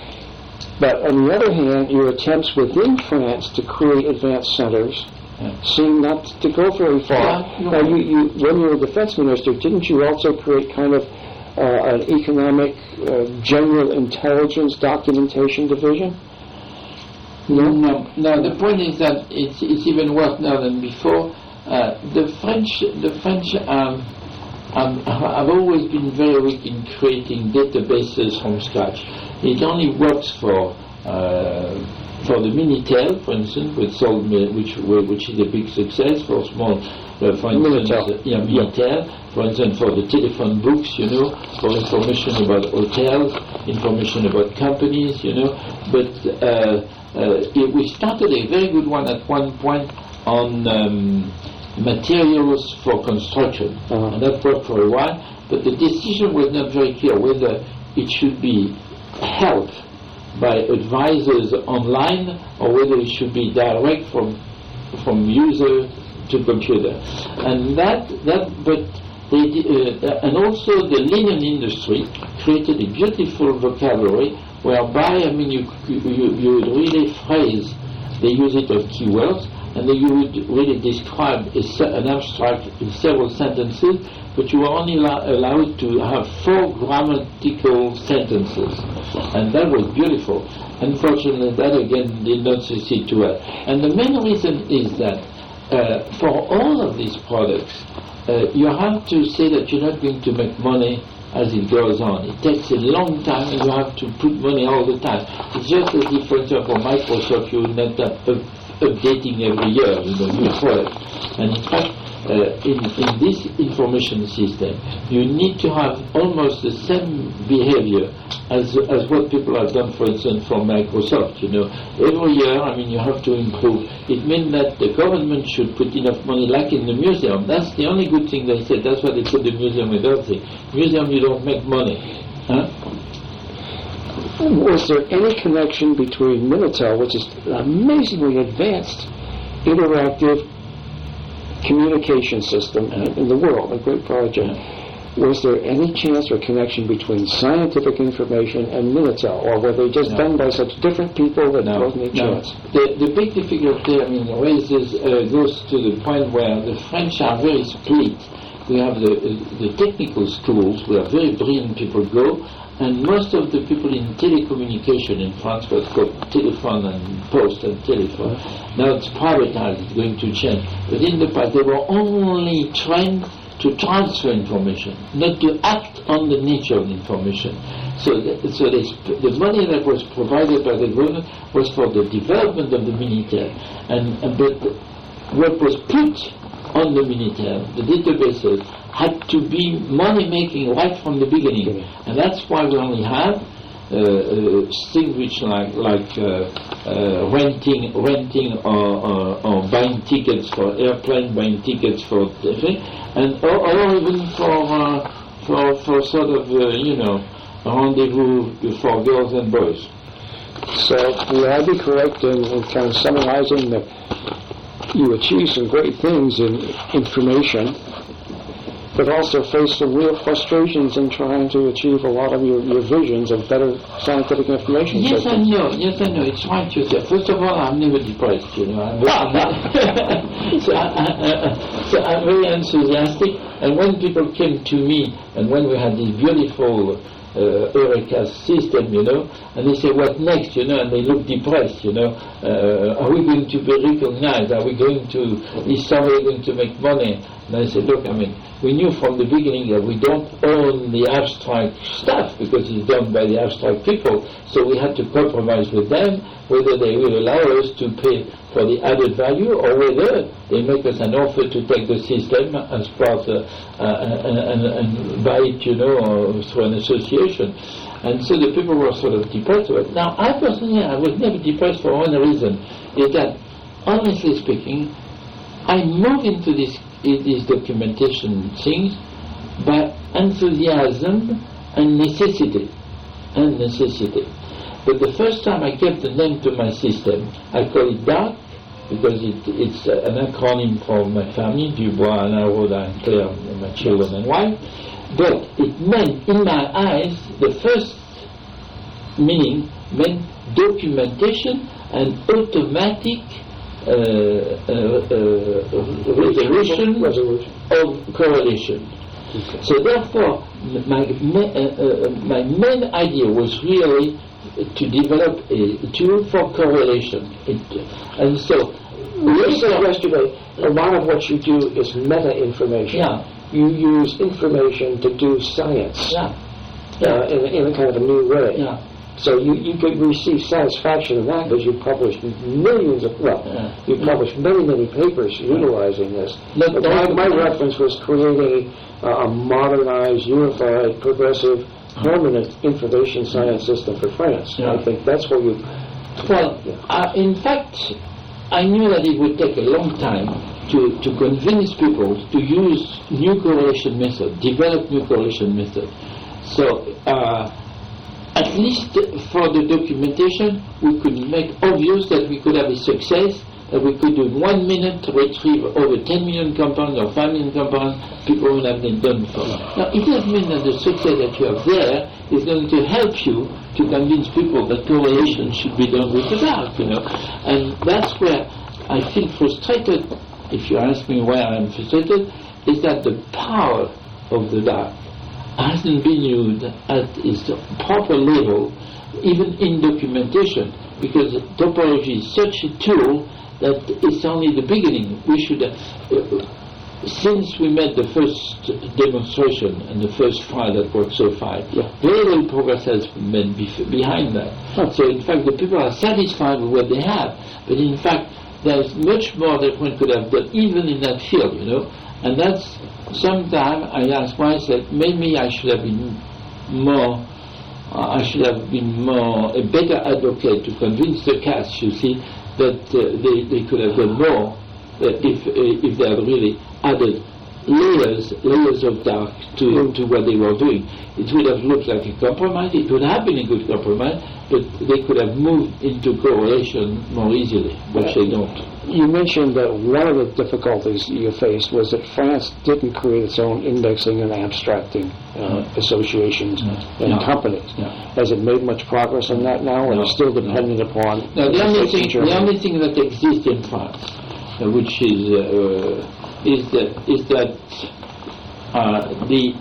S1: But on the other hand, your attempts within France to create advanced centers yeah. seem not to go very far.
S3: Yeah, no.
S1: Now, you, you, when you were defense minister, didn't you also create kind of uh, an economic uh, general intelligence documentation division?
S3: No, no, no. The point is that it's, it's even worse now than before. Uh, the French, the French, um, um, have always been very weak in creating databases from scratch. It only works for uh, for the Minitel, for instance, with sold, which which is a big success for small. Uh, for instance,
S1: Minitel.
S3: yeah, Minitel. For instance, for the telephone books, you know, for information about hotels, information about companies, you know, but. Uh, uh, it, we started a very good one at one point on um, materials for construction,
S1: Uh-huh.
S3: and that worked for a while, but the decision was not very clear whether it should be held by advisors online or whether it should be direct from from user to computer. And that, that but they, uh, and also the linen industry created a beautiful vocabulary whereby, I mean, you, you, you would really phrase, they use it as keywords, and then you would really describe a, an abstract in several sentences, but you were only allow, allowed to have four grammatical sentences, and that was beautiful. Unfortunately, that again did not succeed too well. And the main reason is that uh, for all of these products, uh, you have to say that you're not going to make money as it goes on. It takes a long time, and you have to put money all the time. It's just as if, for example, Microsoft, you would not have up, updating every year, you know, new product. And in fact, uh, in, in this information system, you need to have almost the same behavior as as what people have done, for instance, from Microsoft. You know, every year, I mean, you have to improve. It means that the government should put enough money, like in the museum. That's the only good thing they said. That's why they put the museum with everything. Museum, you don't make money. Huh?
S1: Was there any connection between Minitel, which is an amazingly advanced, interactive communication system in the world, a great project? Was there any chance or connection between scientific information and Minitel, or were they just
S3: no.
S1: done by such different people that
S3: no,
S1: there wasn't any
S3: no.
S1: chance?
S3: The, the big difficulty, I mean, raises, uh, goes to the point where the French are very split. We have the, uh, the technical schools where very brilliant people go, and most of the people in telecommunication in France, what's called telephone and post and telephone, now it's privatized, it's going to change. But in the past, they were only trained to transfer information, not to act on the nature of the information. So, th- so they sp- the money that was provided by the government was for the development of the Minitel. And, and but what was put on the Minitel, the databases, had to be money-making right from the beginning. And that's why we only have uh, uh, things which like like uh, uh, renting, renting or, or, or buying tickets for airplane, buying tickets for thing, and or, or even for uh, for for sort of uh, you know rendezvous for girls and boys.
S1: So would I be correct in, in kind of summarizing that you achieved some great things in information, but also faced some real frustrations in trying to achieve a lot of your, your visions of better scientific information
S3: Yes,
S1: systems?
S3: I know. Yes, I know. It's right you say. First of all, I'm never depressed. You know, I'm very, so, I, I, so I'm very enthusiastic. And when people came to me, and when we had this beautiful uh, Eureka system, you know, and they say, "What next?" You know, and they look depressed. You know, uh, are we going to be recognized? Are we going to? Is somebody going to make money? And I said, look, I mean, we knew from the beginning that we don't own the abstract stuff because it's done by the abstract people, so we had to compromise with them whether they will allow us to pay for the added value or whether they make us an offer to take the system as part uh, uh, and, and, and buy it, you know, or through an association. And so the people were sort of depressed with it. Now, I personally, I was never depressed for one reason, is that, honestly speaking, I moved into this in these documentation things by enthusiasm and necessity. And necessity. But the first time I gave the name to my system, I call it DARK, because it, it's uh, an acronym for my family, Dubois, Alain, Rhoda, and Claire, my children and wife. But it meant, in my eyes, the first meaning meant documentation and automatic Uh, uh, uh, resolution, resolution of correlation. Okay. So therefore, my ma- uh, uh, my main idea was really to develop a tool for correlation. It, and so,
S1: you said yesterday, a lot of what you do is meta information.
S3: Yeah.
S1: You use information to do science.
S3: Yeah.
S1: Uh,
S3: Yeah.
S1: in, in a kind of a new way.
S3: Yeah.
S1: So you, you could receive satisfaction in that because you published millions of, well,
S3: Yeah.
S1: you published many, many papers utilizing this.
S3: But
S1: But my, my reference was creating a, a modernized, unified, progressive, permanent information science system for France.
S3: Yeah.
S1: I think that's where you
S3: Well, uh, in fact, I knew that it would take a long time to, to convince people to use new correlation method, develop new correlation method. So, uh, at least for the documentation, we could make obvious that we could have a success, that we could do in one minute retrieve over ten million compounds or five million compounds people would have been done before. Now, it doesn't mean that the success that you have there is going to help you to convince people that correlation should be done with the dark, you know. And that's where I feel frustrated, if you ask me why I'm frustrated, is that the power of the dark hasn't been used at its proper level, even in documentation, because topology is such a tool that it's only the beginning. We should, uh, uh, since we made the first demonstration and the first file that worked so far, yeah. very little progress has been made bef- behind that. Huh. So in fact the people are satisfied with what they have, but in fact there's much more that one could have done even in that field, you know. And that's, sometimes I ask myself, maybe I should have been more, uh, I should have been more, a better advocate to convince the cast, you see, that uh, they, they could have done more uh, if uh, if they had really added layers layers of dark to, mm. to what they were doing. It would have looked like a compromise, it would have been a good compromise, but they could have moved into correlation more easily, which they don't.
S1: You mentioned that one of the difficulties you faced was that France didn't create its own indexing and abstracting uh, mm. associations mm. and
S3: no.
S1: companies.
S3: No.
S1: Has it made much progress on that now, or
S3: no.
S1: is it still dependent
S3: no.
S1: upon...
S3: No, the only, thing, the only thing that exists in France, uh, which is, uh, is that, is that uh, the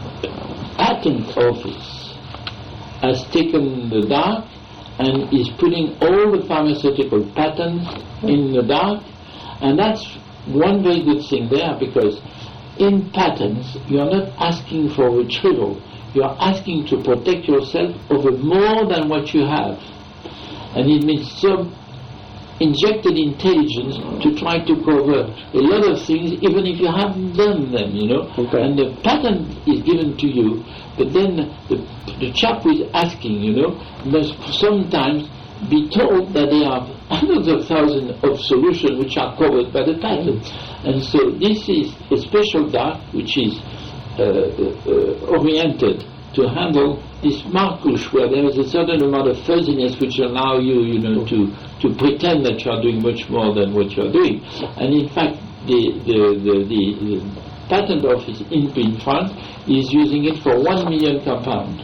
S3: patent office has taken the dark and is putting all the pharmaceutical patents in the dark, and that's one very good thing there, because in patents you are not asking for retrieval, you are asking to protect yourself over more than what you have, and it means some injected intelligence to try to cover a lot of things even if you haven't done them, you know. Okay. And the patent is given to you, but then the, the chap who is asking, you know, must sometimes be told that there are hundreds of thousands of solutions which are covered by the patent. And so this is a special dark which is uh, uh, oriented to handle this markush, where there is a certain amount of fuzziness which allow you, you know, to, to pretend that you are doing much more than what you are doing. And in fact, the the, the, the, the patent office in, in France is using it for one million compounds.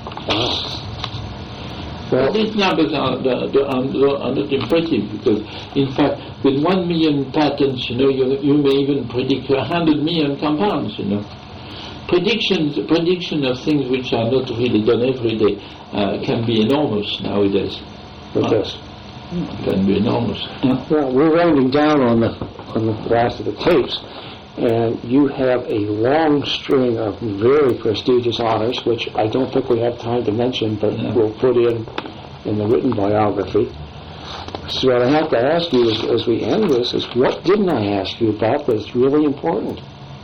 S3: Ah. Well, these numbers are, are, are, are not impressive, because in fact with one million patents, you know, you, you may even predict a hundred million compounds, you know. Predictions, prediction of things which are not really done every day uh, can be enormous nowadays.
S1: Yes.
S3: Uh, can be enormous.
S1: Yeah. Well, we're rounding down on the on the last of the tapes, and you have a long string of very prestigious honors, which I don't think we have time to mention, but yeah. we'll put in in the written biography. So what I have to ask you is, as we end this, is what didn't I ask you about that's really important?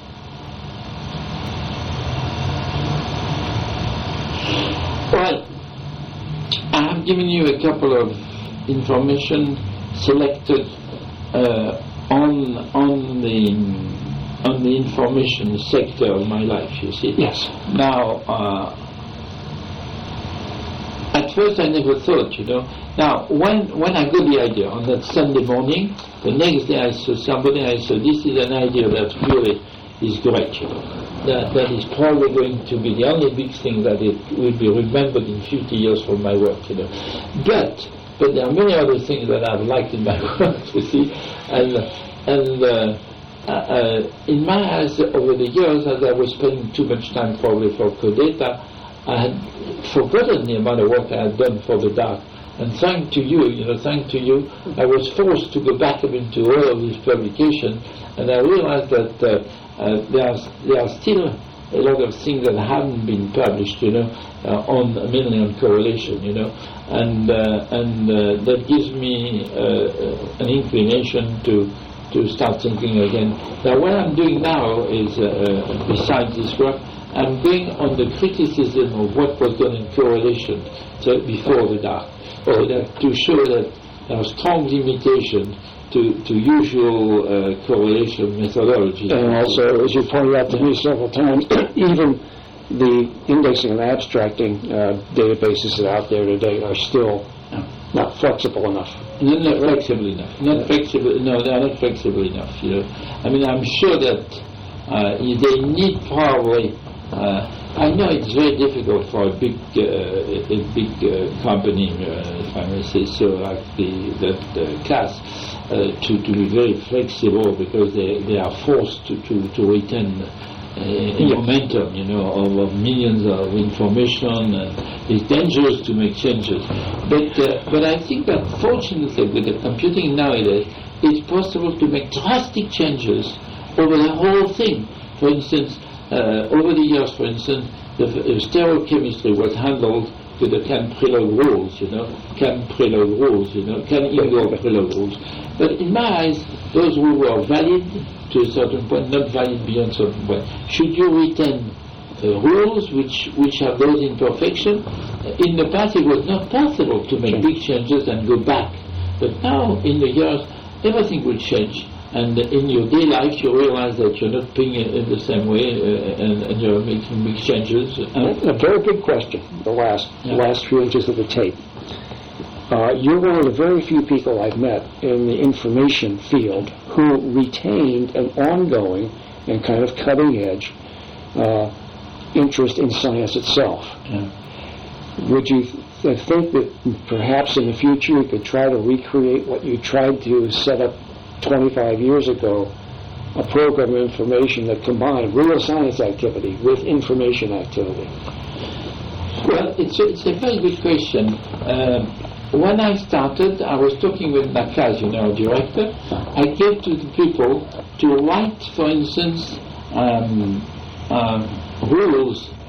S3: Well, I have given you a couple of information selected uh, on on the on the information sector of my life. You see.
S1: Yes.
S3: Now, uh, at first I never thought, you know. Now, when when I got the idea on that Sunday morning, the next day I saw somebody. I said, "This is an idea that really is great, you know. That, that is probably going to be the only big thing that it will be remembered in fifty years from my work, you know. But, but there are many other things that I've liked in my work, you see. And, and uh, uh, in my eyes, over the years, as I was spending too much time probably for Codeta, I had forgotten the amount of work I had done for the dark. And thanks to you, you know, thanks to you, I was forced to go back into all of these publications, and I realized that uh, uh, there, are, there are still a lot of things that haven't been published, you know, uh, on mainly on correlation, you know, and uh, and uh, that gives me uh, an inclination to to start thinking again. Now, what I'm doing now is, uh, besides this work,
S4: I'm going on the criticism of what was done in correlation to, before the dark, so that to show that there are strong limitations to, to usual uh, correlation methodology.
S1: And also, as you pointed out to me several times, even the indexing and abstracting uh, databases that are out there today are still not flexible enough.
S4: Not, not flexible enough. Not flexible. No, they are not flexible enough. You know, I mean, I'm sure that uh, they need probably. Uh, I know it's very difficult for a big, uh, a big uh, company, uh, if I may say so, like the that uh, class, uh, to to be very flexible because they they are forced to to, to retain. Uh, a momentum, you know, of, of millions of information, and it's dangerous to make changes. But uh, but I think that fortunately with the computing nowadays, it's possible to make drastic changes over the whole thing. For instance, uh, over the years, for instance, the uh, stereochemistry was handled with the Can preload rules, you know, Can preload rules, you know, Can Ingold preload rules. But in my eyes, those rules were valid to a certain point, not valid beyond a certain point. Should you retain uh, rules which which have those imperfections? Uh, in the past, it was not possible to make big changes and go back. But now, in the years, everything will change. And in your day life, you realize that you're not paying it in the same way, uh, and, and you're making big changes.
S1: A very big question, the last, yeah. last few inches of the tape. Uh, you're one of the very few people I've met in the information field who retained an ongoing and kind of cutting-edge uh, interest in science itself.
S4: Yeah.
S1: Would you th- think that perhaps in the future you could try to recreate what you tried to set up twenty-five years ago, a program of information that combined real science activity with information activity?
S4: Well, it's a, it's a very good question. Um, when I started, I was talking with Nakaz, you know, our director. I gave to the people to write, for instance, um, um, rules